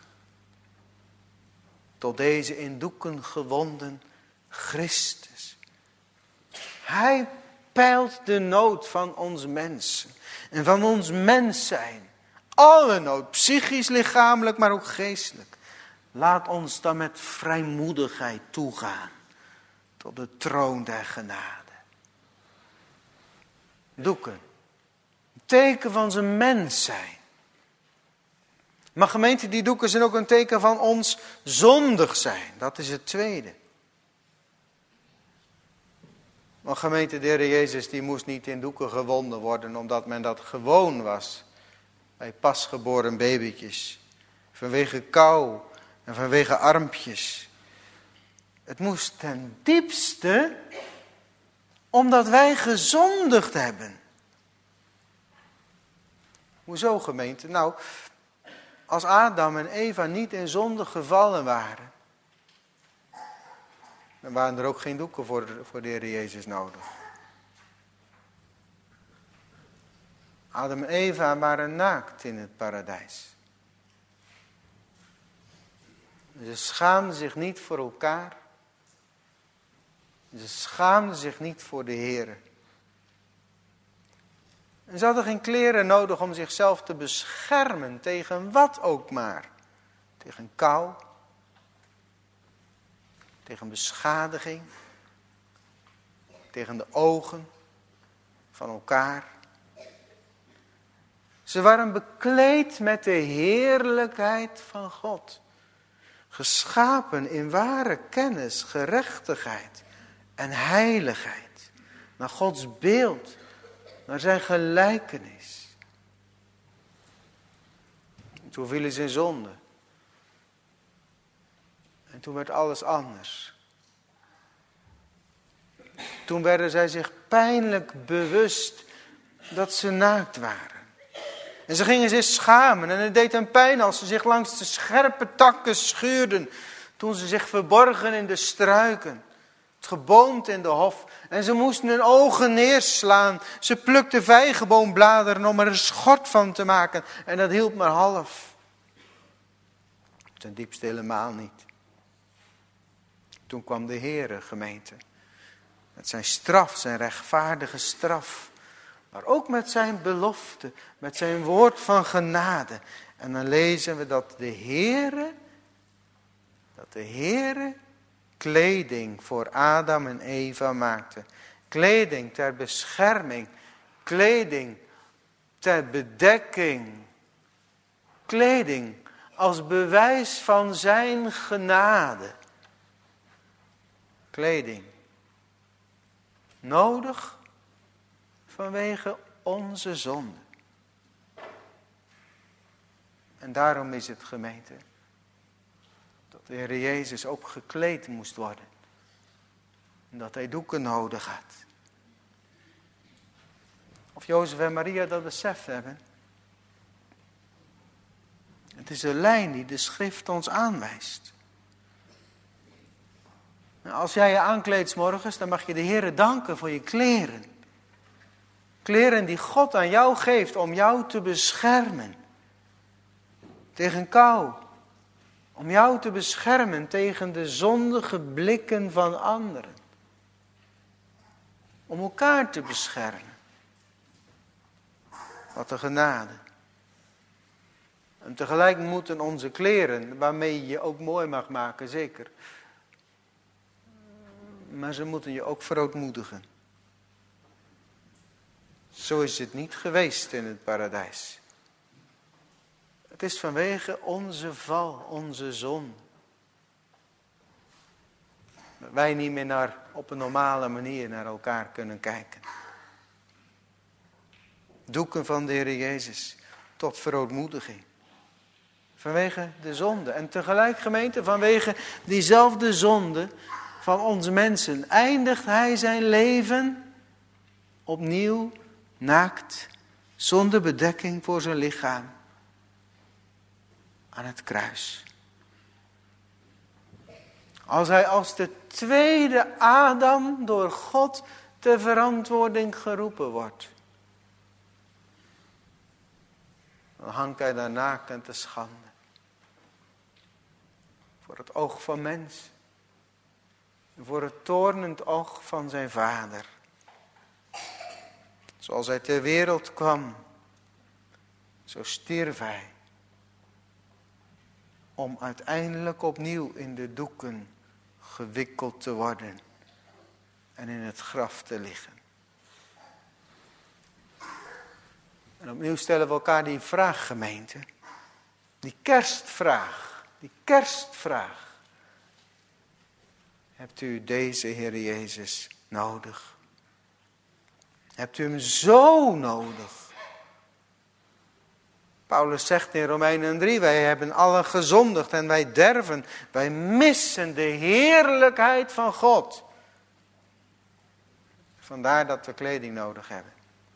Tot deze in doeken gewonden Christus. Hij peilt de nood van ons mensen en van ons mens zijn. Alle nood, psychisch, lichamelijk, maar ook geestelijk. Laat ons dan met vrijmoedigheid toegaan tot de troon der genade. Doeken, een teken van zijn mens zijn. Maar gemeente, die doeken zijn ook een teken van ons zondig zijn. Dat is het tweede. Maar gemeente, de Heer Jezus die moest niet in doeken gewonden worden, omdat men dat gewoon was. Bij pasgeboren babytjes. Vanwege kou en vanwege armpjes. Het moest ten diepste omdat wij gezondigd hebben. Hoezo, gemeente? Nou, als Adam en Eva niet in zonde gevallen waren, dan waren er ook geen doeken voor, voor de Heer Jezus nodig. Adam en Eva waren naakt in het paradijs. Ze schaamden zich niet voor elkaar. Ze schaamden zich niet voor de Heer. En ze hadden geen kleren nodig om zichzelf te beschermen tegen wat ook maar. Tegen kou. Tegen beschadiging. Tegen de ogen van elkaar. Ze waren bekleed met de heerlijkheid van God. Geschapen in ware kennis, gerechtigheid en heiligheid. Naar Gods beeld, naar zijn gelijkenis. En toen vielen ze in zonde. En toen werd alles anders. Toen werden zij zich pijnlijk bewust dat ze naakt waren. En ze gingen zich schamen en het deed hen pijn als ze zich langs de scherpe takken schuurden. Toen ze zich verborgen in de struiken. Het geboomte in de hof. En ze moesten hun ogen neerslaan. Ze plukten vijgenboombladeren om er een schort van te maken. En dat hielp maar half. Ten diepste helemaal niet. Toen kwam de Heere, gemeente. Met zijn straf, zijn rechtvaardige straf. Maar ook met zijn belofte, met zijn woord van genade. En dan lezen we dat de Heere, dat de Heere kleding voor Adam en Eva maakte. Kleding ter bescherming, kleding ter bedekking. Kleding als bewijs van zijn genade. Kleding. Nodig vanwege onze zonde. En daarom is het, gemeente, dat de Heer Jezus ook gekleed moest worden. En dat hij doeken nodig had. Of Jozef en Maria dat beseft hebben. Het is de lijn die de schrift ons aanwijst. En als jij je aankleedt 's morgens, dan mag je de Heer danken voor je kleren. Kleren die God aan jou geeft om jou te beschermen. Tegen kou. Om jou te beschermen tegen de zondige blikken van anderen. Om elkaar te beschermen. Wat een genade. En tegelijk moeten onze kleren, waarmee je je ook mooi mag maken, zeker. Maar ze moeten je ook verootmoedigen. Zo is het niet geweest in het paradijs. Het is vanwege onze val, onze zon. Dat wij niet meer naar, op een normale manier naar elkaar kunnen kijken. Doeken van de Heer Jezus tot verootmoediging. Vanwege de zonde. En tegelijk, gemeente, vanwege diezelfde zonde van onze mensen eindigt hij zijn leven opnieuw naakt, zonder bedekking voor zijn lichaam, aan het kruis. Als hij als de tweede Adam door God ter verantwoording geroepen wordt, dan hangt hij daar naakt en te schande. Voor het oog van mens. En voor het toornend oog van zijn vader. Zoals hij ter wereld kwam, zo stierf hij. Om uiteindelijk opnieuw in de doeken gewikkeld te worden en in het graf te liggen. En opnieuw stellen we elkaar die vraag, gemeente. Die kerstvraag. Die kerstvraag. Hebt u deze Heer Jezus nodig? Hebt u hem zo nodig? Paulus zegt in Romeinen drie, wij hebben allen gezondigd en wij derven. Wij missen de heerlijkheid van God. Vandaar dat we kleding nodig hebben.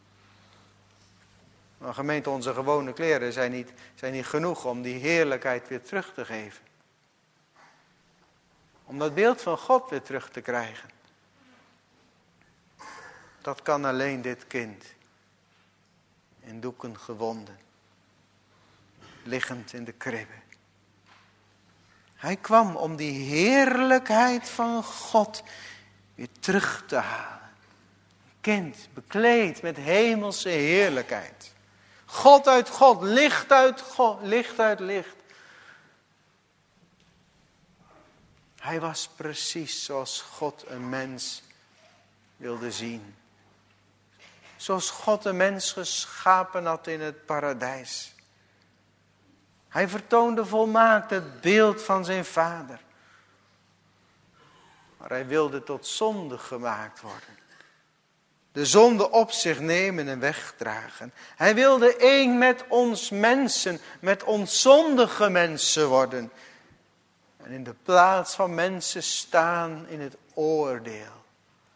Maar gemeente, onze gewone kleren zijn niet, zijn niet genoeg om die heerlijkheid weer terug te geven. Om dat beeld van God weer terug te krijgen. Dat kan alleen dit kind. In doeken gewonden. Liggend in de kribbe. Hij kwam om die heerlijkheid van God weer terug te halen. Een kind bekleed met hemelse heerlijkheid. God uit God, licht uit God, licht uit licht. Hij was precies zoals God een mens wilde zien. Zoals God een mens geschapen had in het paradijs. Hij vertoonde volmaakt het beeld van zijn vader. Maar hij wilde tot zonde gemaakt worden. De zonde op zich nemen en wegdragen. Hij wilde één met ons mensen, met ons zondige mensen worden. En in de plaats van mensen staan in het oordeel.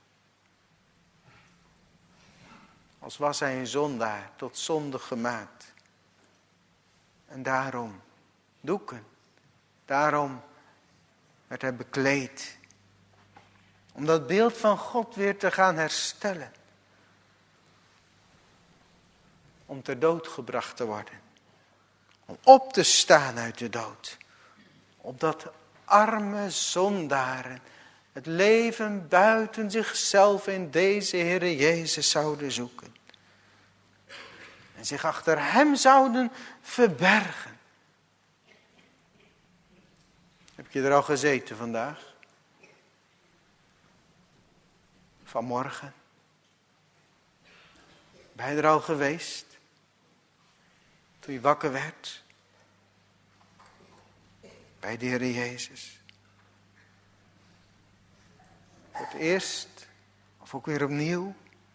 Als was hij een zondaar, tot zonde gemaakt. En daarom, doeken, daarom werd hij bekleed. Om dat beeld van God weer te gaan herstellen. Om ter dood gebracht te worden. Om op te staan uit de dood. Opdat arme zondaren het leven buiten zichzelf in deze Heere Jezus zouden zoeken. En zich achter hem zouden verbergen. Heb je er al gezeten vandaag? Vanmorgen? Ben je er al geweest? Toen je wakker werd? Bij de Heere Jezus. Voor het eerst, of ook weer opnieuw.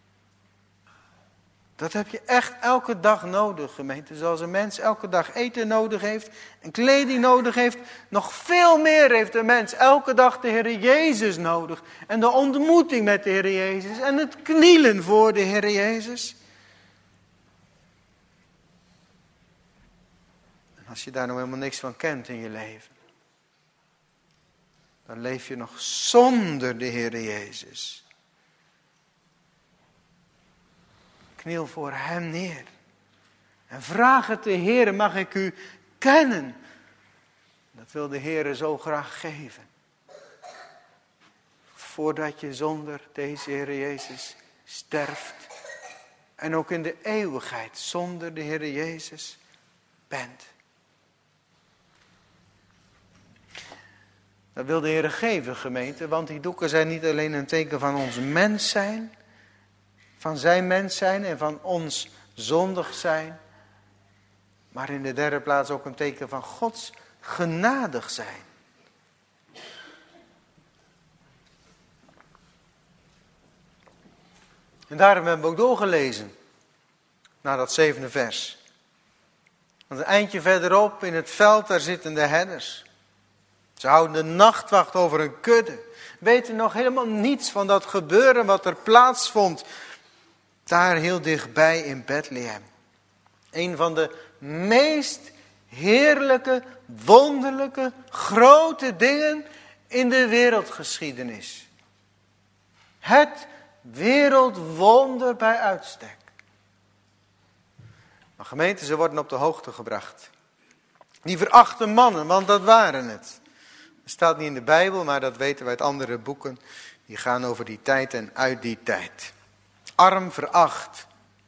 Dat heb je echt elke dag nodig, gemeente. Zoals een mens elke dag eten nodig heeft en kleding nodig heeft. Nog veel meer heeft een mens elke dag de Heere Jezus nodig. En de ontmoeting met de Heere Jezus. En het knielen voor de Heere Jezus. En als je daar nou helemaal niks van kent in je leven. Dan leef je nog zonder de Heere Jezus. Kniel voor hem neer. En vraag het de Heere, mag ik u kennen? Dat wil de Heere zo graag geven. Voordat je zonder deze Heere Jezus sterft. En ook in de eeuwigheid zonder de Heere Jezus bent. Dat wil de Heere geven, gemeente. Want die doeken zijn niet alleen een teken van ons mens zijn. Van zijn mens zijn en van ons zondig zijn. Maar in de derde plaats ook een teken van Gods genadig zijn. En daarom hebben we ook doorgelezen. Naar dat zevende vers. Want een eindje verderop in het veld, daar zitten de herders. Ze houden de nachtwacht over een kudde. Weten nog helemaal niets van dat gebeuren wat er plaatsvond. Daar heel dichtbij in Bethlehem. Een van de meest heerlijke, wonderlijke, grote dingen in de wereldgeschiedenis. Het wereldwonder bij uitstek. Maar gemeente, ze worden op de hoogte gebracht. Die verachte mannen, want dat waren het. Dat staat niet in de Bijbel, maar dat weten we uit andere boeken. Die gaan over die tijd en uit die tijd. Arm, veracht,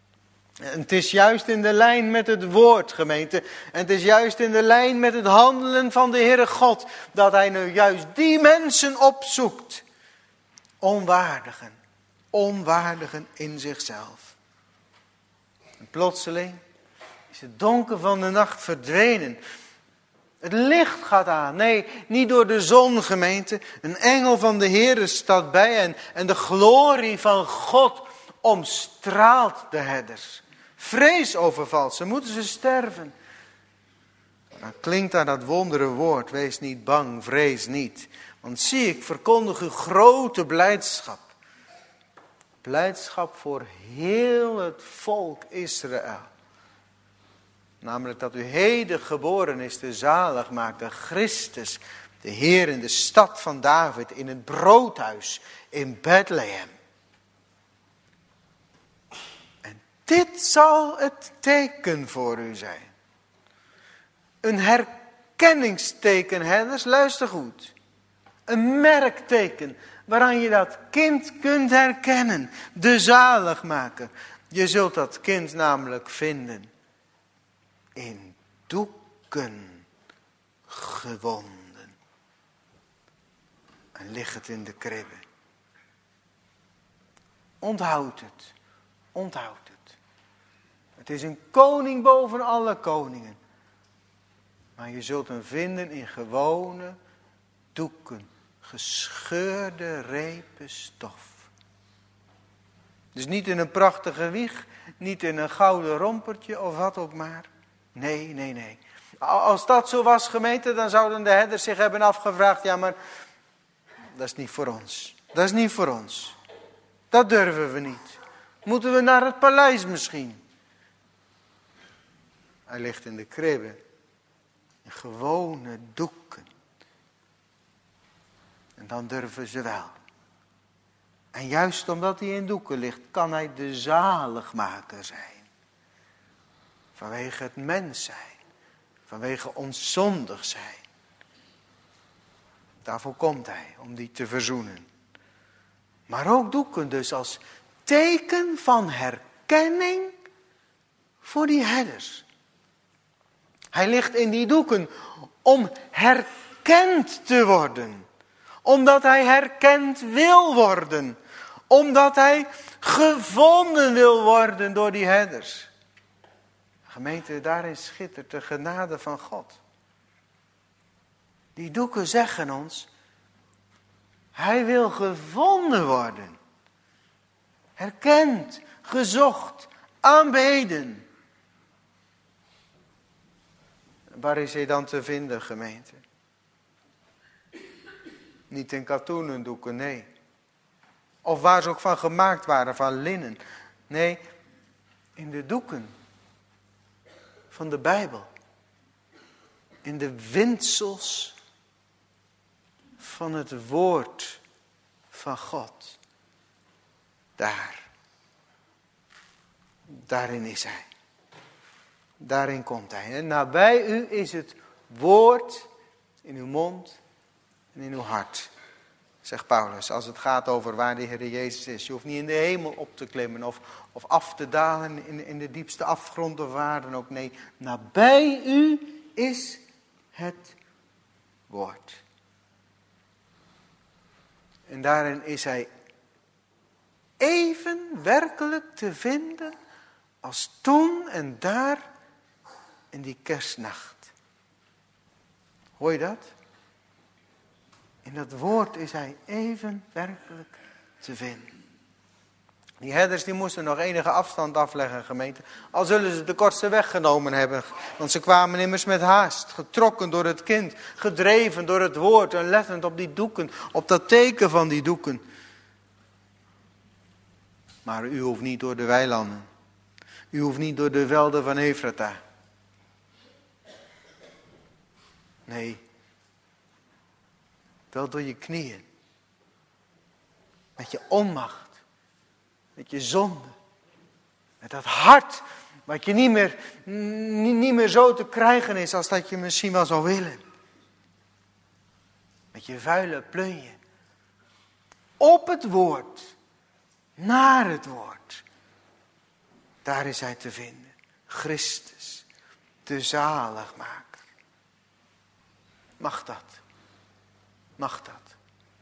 En het is juist in de lijn met het woord, gemeente. En het is juist in de lijn met het handelen van de Heere God. Dat hij nu juist die mensen opzoekt. Onwaardigen. Onwaardigen in zichzelf. En plotseling is het donker van de nacht verdwenen. Het licht gaat aan. Nee, niet door de zon, gemeente. Een engel van de Heere staat bij hen. En de glorie van God omstraalt de herders. Vrees overvalt ze, moeten ze sterven. Dan klinkt daar dat wondere woord. Wees niet bang, vrees niet. Want zie, ik verkondig u grote blijdschap. Blijdschap voor heel het volk Israël. Namelijk dat u heden geboren is, de zaligmaker Christus. De Heer in de stad van David, in het broodhuis in Bethlehem. En dit zal het teken voor u zijn. Een herkenningsteken, herders, luister goed. Een merkteken waaraan je dat kind kunt herkennen. De zaligmaker. Je zult dat kind namelijk vinden. In doeken gewonden. En ligt het in de kribbe. Onthoud het. Onthoud het. Het is een koning boven alle koningen. Maar je zult hem vinden in gewone doeken. Gescheurde repen stof. Dus niet in een prachtige wieg. Niet in een gouden rompertje of wat ook maar. Nee, nee, nee. Als dat zo was, gemeente, dan zouden de herders zich hebben afgevraagd. Ja, maar dat is niet voor ons. Dat is niet voor ons. Dat durven we niet. Moeten we naar het paleis misschien? Hij ligt in de kribbe. In gewone doeken. En dan durven ze wel. En juist omdat hij in doeken ligt, kan hij de zaligmaker zijn. Vanwege het mens zijn. Vanwege ons zondig zijn. Daarvoor komt hij, om die te verzoenen. Maar ook doeken dus als teken van herkenning voor die herders. Hij ligt in die doeken om herkend te worden. Omdat hij herkend wil worden. Omdat hij gevonden wil worden door die herders. Gemeente, daarin schittert de genade van God. Die doeken zeggen ons, hij wil gevonden worden. Herkend, gezocht, aanbeden. Waar is hij dan te vinden, gemeente? Niet in katoenen doeken, nee. Of waar ze ook van gemaakt waren, van linnen. Nee, in de doeken van de Bijbel. In de windsels van het woord van God. Daar. Daarin is hij. Daarin komt hij. En nabij u is het woord in uw mond en in uw hart. Zegt Paulus, als het gaat over waar de Heer Jezus is. Je hoeft niet in de hemel op te klimmen of, of af te dalen in, in de diepste afgrond of waar dan ook. Nee, nabij u is het woord. En daarin is hij even werkelijk te vinden als toen en daar in die kerstnacht. Hoor je dat? In dat woord is hij even werkelijk te vinden. Die herders die moesten nog enige afstand afleggen, gemeente. Al zullen ze de kortste weg genomen hebben. Want ze kwamen immers met haast. Getrokken door het kind. Gedreven door het woord. En lettend op die doeken. Op dat teken van die doeken. Maar u hoeft niet door de weilanden. U hoeft niet door de velden van Efrata. Nee. Wel door je knieën. Met je onmacht. Met je zonde. Met dat hart. Wat je niet meer, niet, niet meer zo te krijgen is als dat je misschien wel zou willen. Met je vuile plunje. Op het woord. Naar het woord. Daar is hij te vinden. Christus, de zaligmaker. Mag dat? Mag dat?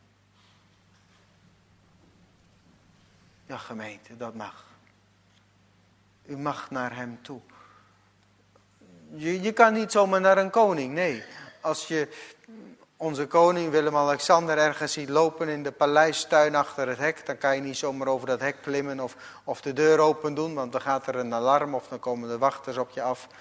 Ja, gemeente, dat mag. U mag naar hem toe. Je, je kan niet zomaar naar een koning, nee. Als je onze koning Willem-Alexander ergens ziet lopen in de paleistuin achter het hek, dan kan je niet zomaar over dat hek klimmen of, of de deur open doen, want dan gaat er een alarm of dan komen de wachters op je af.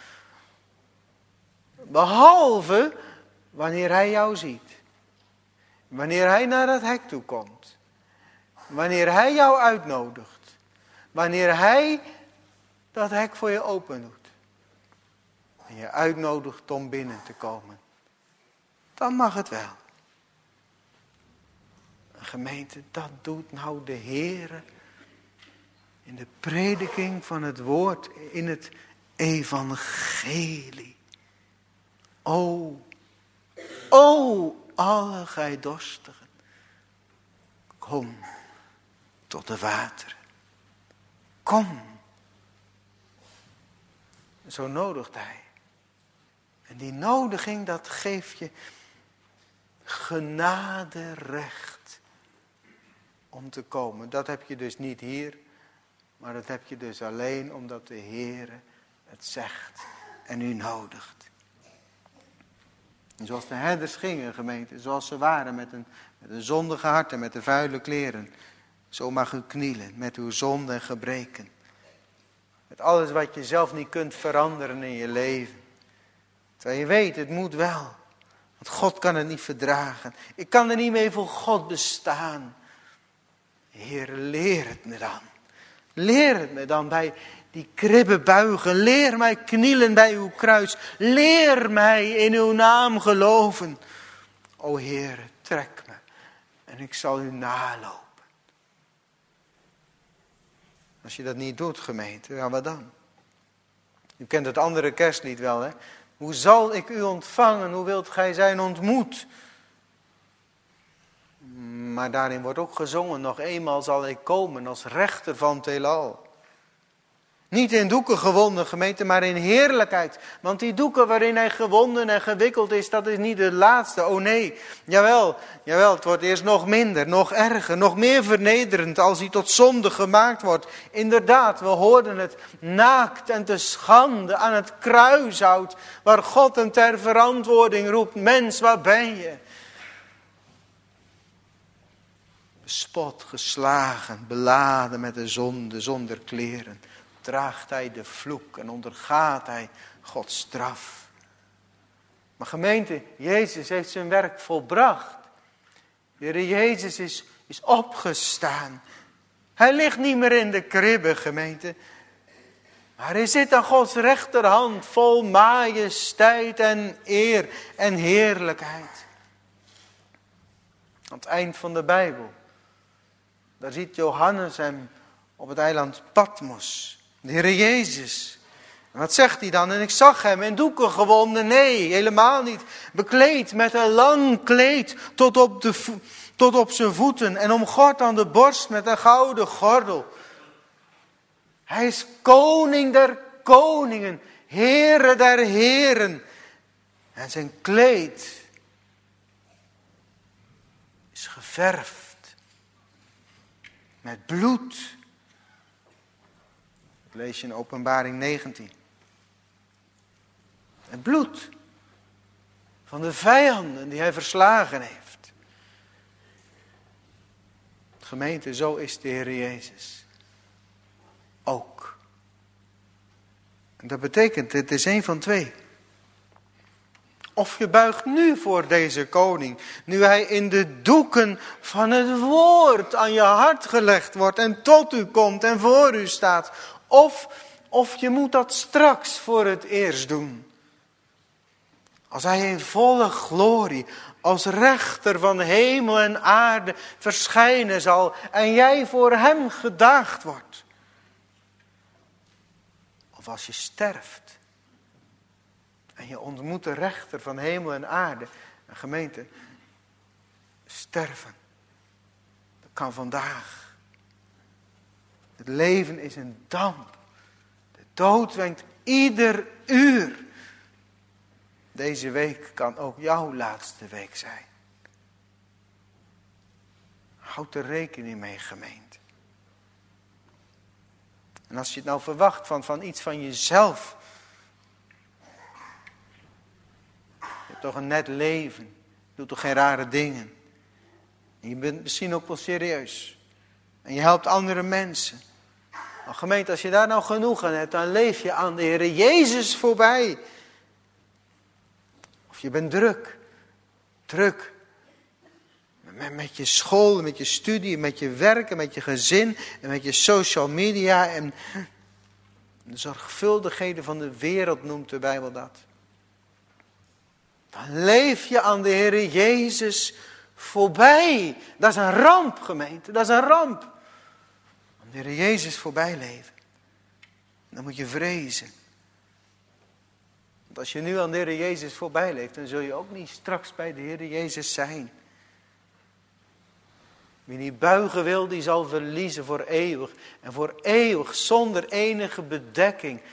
Behalve wanneer hij jou ziet. Wanneer hij naar het hek toe komt. Wanneer hij jou uitnodigt. Wanneer hij dat hek voor je open doet. En je uitnodigt om binnen te komen. Dan mag het wel. Een gemeente, dat doet nou de Heere in de prediking van het woord, in het evangelie. O, o, alle gij dorstigen, kom tot de wateren. Kom. Zo nodigt hij. En die nodiging, dat geeft je genaderecht om te komen. Dat heb je dus niet hier, maar dat heb je dus alleen omdat de Heere het zegt en u nodigt. En zoals de herders gingen, gemeente, zoals ze waren met een, met een zondige hart en met de vuile kleren. Zo mag u knielen met uw zonde en gebreken. Met alles wat je zelf niet kunt veranderen in je leven. Terwijl je weet, het moet wel. Want God kan het niet verdragen. Ik kan er niet mee voor God bestaan. Heer, leer het me dan. Leer het me dan bij die kribben buigen. Leer mij knielen bij uw kruis. Leer mij in uw naam geloven. O Heer, trek me. En ik zal u nalopen. Als je dat niet doet, gemeente, ja, wat dan? U kent het andere kerstlied wel, hè? Hoe zal ik u ontvangen? Hoe wilt gij zijn ontmoet? Maar daarin wordt ook gezongen, nog eenmaal zal ik komen als rechter van het heelal. Niet in doeken gewonden, gemeente, maar in heerlijkheid. Want die doeken waarin hij gewonden en gewikkeld is, dat is niet de laatste. Oh nee, jawel, jawel, het wordt eerst nog minder, nog erger, nog meer vernederend als hij tot zonde gemaakt wordt. Inderdaad, we hoorden het naakt en te schande aan het kruishout, waar God hem ter verantwoording roept. Mens, waar ben je? Bespot, geslagen, beladen met de zonde, zonder kleren. Draagt hij de vloek en ondergaat hij Gods straf. Maar gemeente, Jezus heeft zijn werk volbracht. De Heer Jezus is, is opgestaan. Hij ligt niet meer in de kribbe, gemeente. Maar hij zit aan Gods rechterhand vol majesteit en eer en heerlijkheid. Aan het eind van de Bijbel. Daar ziet Johannes hem op het eiland Patmos. De Heer Jezus. En wat zegt hij dan? En ik zag hem in doeken gewonden. Nee, helemaal niet. Bekleed met een lang kleed tot op, de vo- tot op zijn voeten. En omgord aan de borst met een gouden gordel. Hij is koning der koningen. Heere der heren. En zijn kleed is geverfd met bloed. Dat lees je in Openbaring negentien. Het bloed van de vijanden die hij verslagen heeft. Gemeente, zo is de Heer Jezus ook. En dat betekent, het is één van twee. Of je buigt nu voor deze koning, nu hij in de doeken van het woord aan je hart gelegd wordt en tot u komt en voor u staat. Of, of je moet dat straks voor het eerst doen. Als hij in volle glorie, als rechter van hemel en aarde verschijnen zal en jij voor hem gedaagd wordt. Of als je sterft en je ontmoet de rechter van hemel en aarde. En gemeente, sterven, dat kan vandaag. Het leven is een damp dood wenkt ieder uur. Deze week kan ook jouw laatste week zijn. Houd er rekening mee, gemeente. En als je het nou verwacht van, van iets van jezelf. Je hebt toch een net leven. Je doet toch geen rare dingen. En je bent misschien ook wel serieus. En je helpt andere mensen. Maar gemeente, als je daar nou genoeg aan hebt, dan leef je aan de Heer Jezus voorbij. Of je bent druk. Druk. Met, met je school, met je studie, met je werk, met je gezin en met je social media. En de zorgvuldigheden van de wereld noemt de Bijbel dat. Dan leef je aan de Heer Jezus voorbij. Dat is een ramp, gemeente. Dat is een ramp. Aan de Heer Jezus voorbij leven. Dan moet je vrezen. Want als je nu aan de Heer Jezus voorbij leeft, dan zul je ook niet straks bij de Heer Jezus zijn. Wie niet buigen wil, die zal verliezen voor eeuwig. En voor eeuwig, zonder enige bedekking.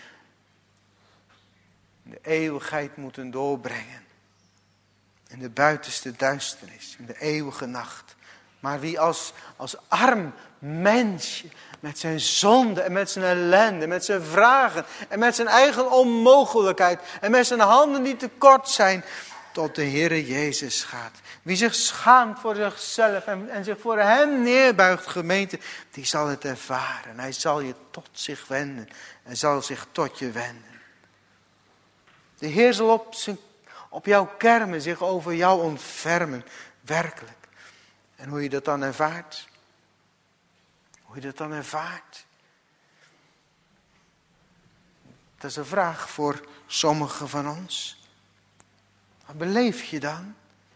De eeuwigheid moeten doorbrengen. In de buitenste duisternis, in de eeuwige nacht. Maar wie als, als arm mensje, met zijn zonde en met zijn ellende, met zijn vragen en met zijn eigen onmogelijkheid en met zijn handen die tekort zijn, tot de Heere Jezus gaat. Wie zich schaamt voor zichzelf en, en zich voor hem neerbuigt, gemeente, die zal het ervaren. Hij zal je tot zich wenden en zal zich tot je wenden. De Heer zal op, zijn, op jouw kermen zich over jou ontfermen, werkelijk. En hoe je dat dan ervaart? Hoe je dat dan ervaart? Dat is een vraag voor sommigen van ons. Wat beleef je dan?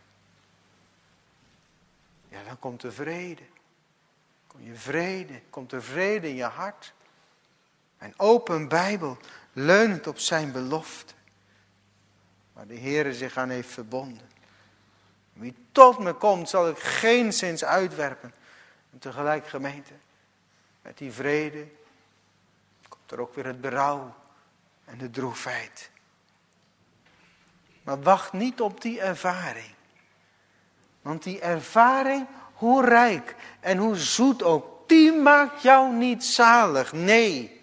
Ja, dan komt er vrede. Komt je vrede, komt er vrede in je hart. Een open Bijbel, leunend op zijn belofte. Waar de Heere zich aan heeft verbonden. Wie tot me komt, zal ik geenszins uitwerpen. En tegelijk, gemeente, met die vrede komt er ook weer het berouw en de droefheid. Maar wacht niet op die ervaring. Want die ervaring, hoe rijk en hoe zoet ook, die maakt jou niet zalig. Nee.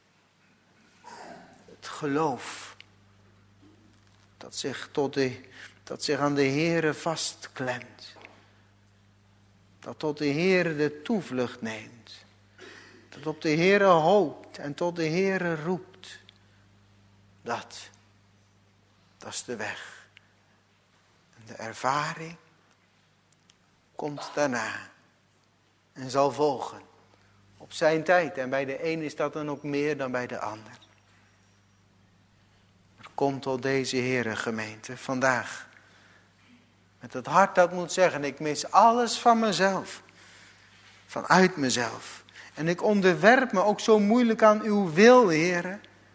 Het geloof dat zich, tot de, dat zich aan de Heere vastklemt. Dat tot de Heere de toevlucht neemt. Dat op de Heere hoopt en tot de Heere roept. Dat, dat is de weg. En de ervaring komt daarna en zal volgen. Op zijn tijd. En bij de een is dat dan ook meer dan bij de ander. Er komt tot deze Heere gemeente vandaag. Met het hart dat moet zeggen, ik mis alles van mezelf. Vanuit mezelf. En ik onderwerp me ook zo moeilijk aan uw wil, Heere.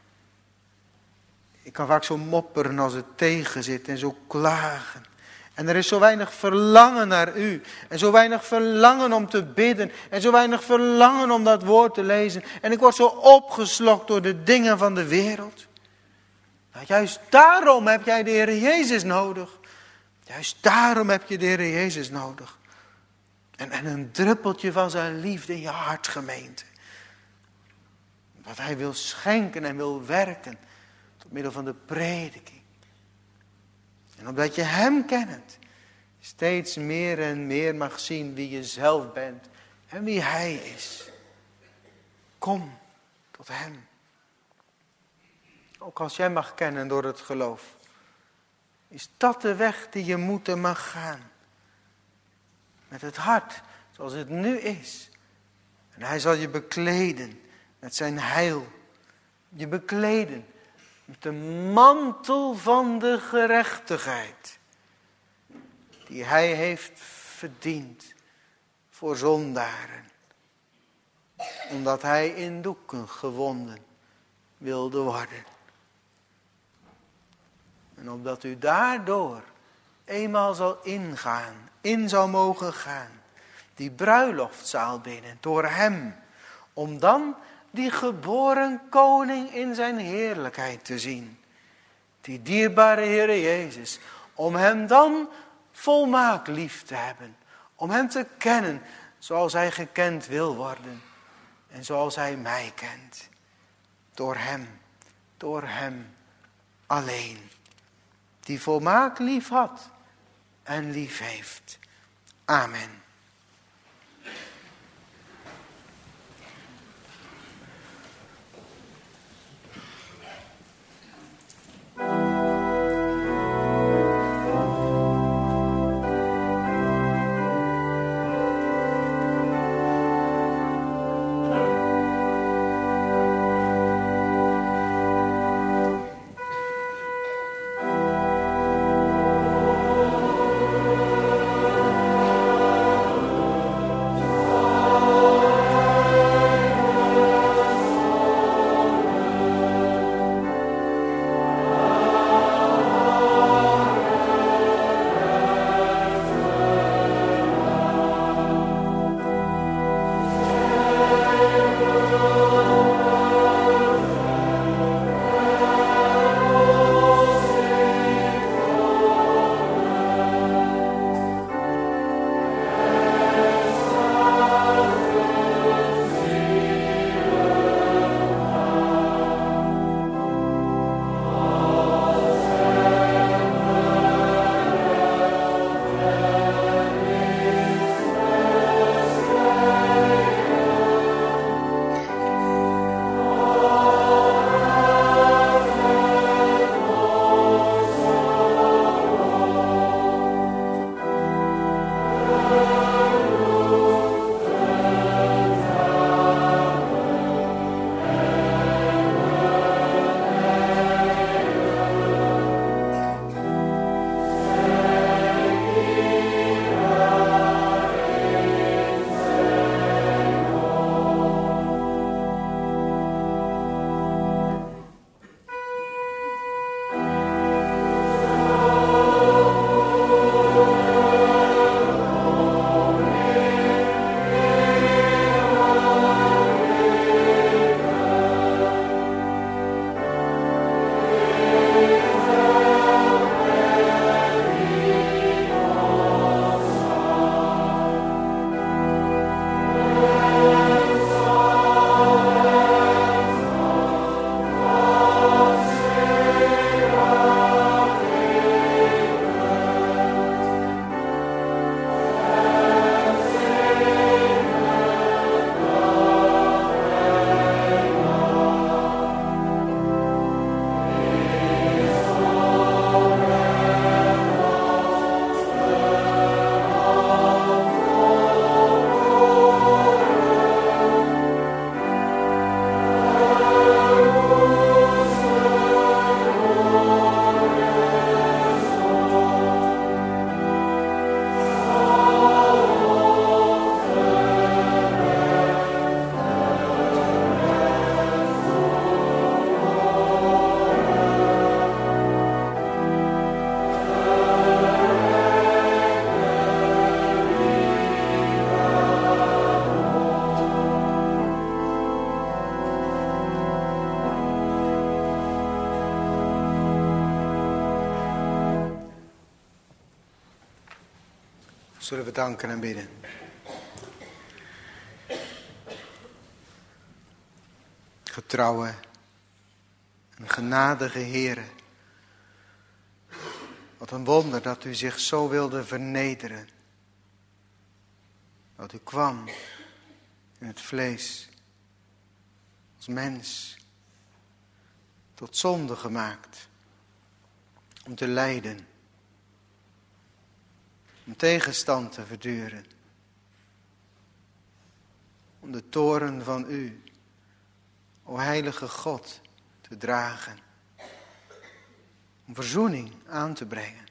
Ik kan vaak zo mopperen als het tegen zit en zo klagen. En er is zo weinig verlangen naar u. En zo weinig verlangen om te bidden. En zo weinig verlangen om dat woord te lezen. En ik word zo opgeslokt door de dingen van de wereld. Nou, juist daarom heb jij de Heer Jezus nodig. Juist daarom heb je de Heer Jezus nodig. En, en een druppeltje van zijn liefde in je hart, gemeente. Wat hij wil schenken en wil werken. Door middel van de prediking. En omdat je hem kent. Steeds meer en meer mag zien wie je zelf bent. En wie hij is. Kom tot hem. Ook als jij mag kennen door het geloof. Is dat de weg die je moet en mag gaan. Met het hart zoals het nu is. En hij zal je bekleden met zijn heil. Je bekleden met de mantel van de gerechtigheid. Die hij heeft verdiend voor zondaren. Omdat hij in doeken gewonden wilde worden. En opdat u daardoor eenmaal zal ingaan, in zal mogen gaan. Die bruiloftzaal binnen, door hem. Om dan die geboren koning in zijn heerlijkheid te zien. Die dierbare Heere Jezus, om hem dan volmaakt lief te hebben. Om hem te kennen zoals hij gekend wil worden. En zoals hij mij kent. Door hem, door hem alleen. Die volmaakt lief had en lief heeft. Amen. Zullen we danken en bidden. Getrouwe en genadige Heere. Wat een wonder dat u zich zo wilde vernederen. Dat u kwam in het vlees. Als mens. Tot zonde gemaakt. Om te lijden. Om tegenstand te verduren. Om de toorn van u, o heilige God, te dragen. Om verzoening aan te brengen.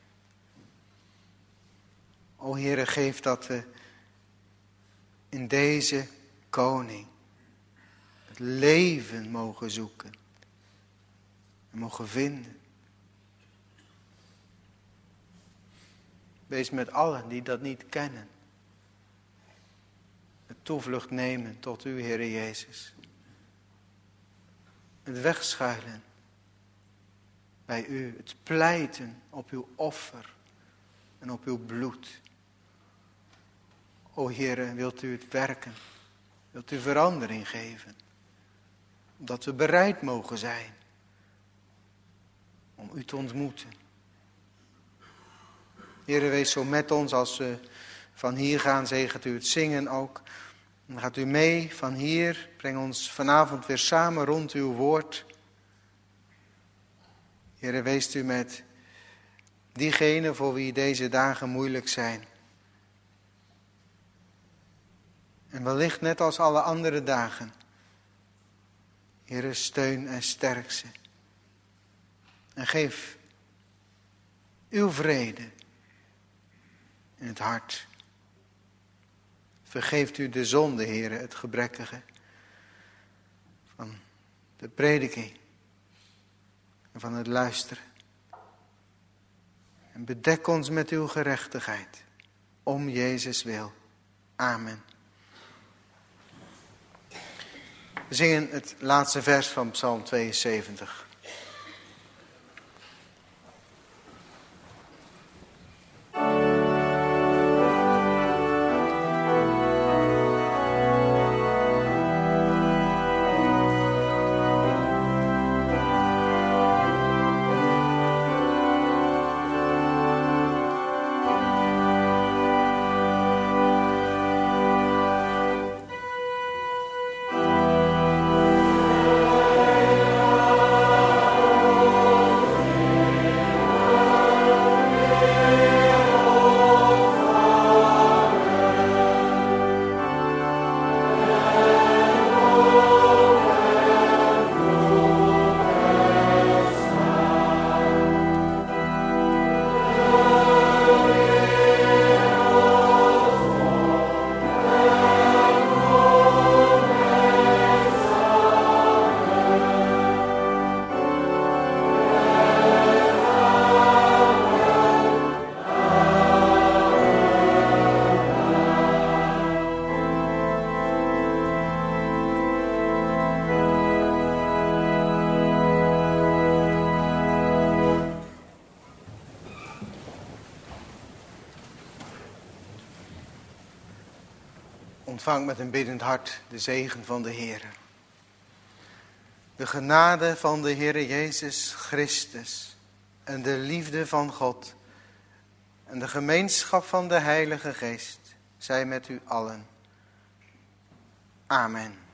O Heere, geef dat we in deze koning het leven mogen zoeken. En mogen vinden. Wees met allen die dat niet kennen. Het toevlucht nemen tot u, Heere Jezus. Het wegschuilen bij u. Het pleiten op uw offer en op uw bloed. O Heere, wilt u het werken? Wilt u verandering geven? Dat we bereid mogen zijn om u te ontmoeten. Heere, wees zo met ons als we van hier gaan. Zegent u het zingen ook. Dan gaat u mee van hier. Breng ons vanavond weer samen rond uw woord. Heere, wees u met diegenen voor wie deze dagen moeilijk zijn. En wellicht net als alle andere dagen. Heere, steun en sterk ze. En geef uw vrede in het hart. Vergeeft u de zonde, Heere, het gebrekkige van de prediking en van het luisteren. En bedek ons met uw gerechtigheid, om Jezus wil. Amen. We zingen het laatste vers van Psalm tweeënzeventig. Ontvang met een biddend hart de zegen van de Heere. De genade van de Heere Jezus Christus en de liefde van God en de gemeenschap van de Heilige Geest zij met u allen. Amen.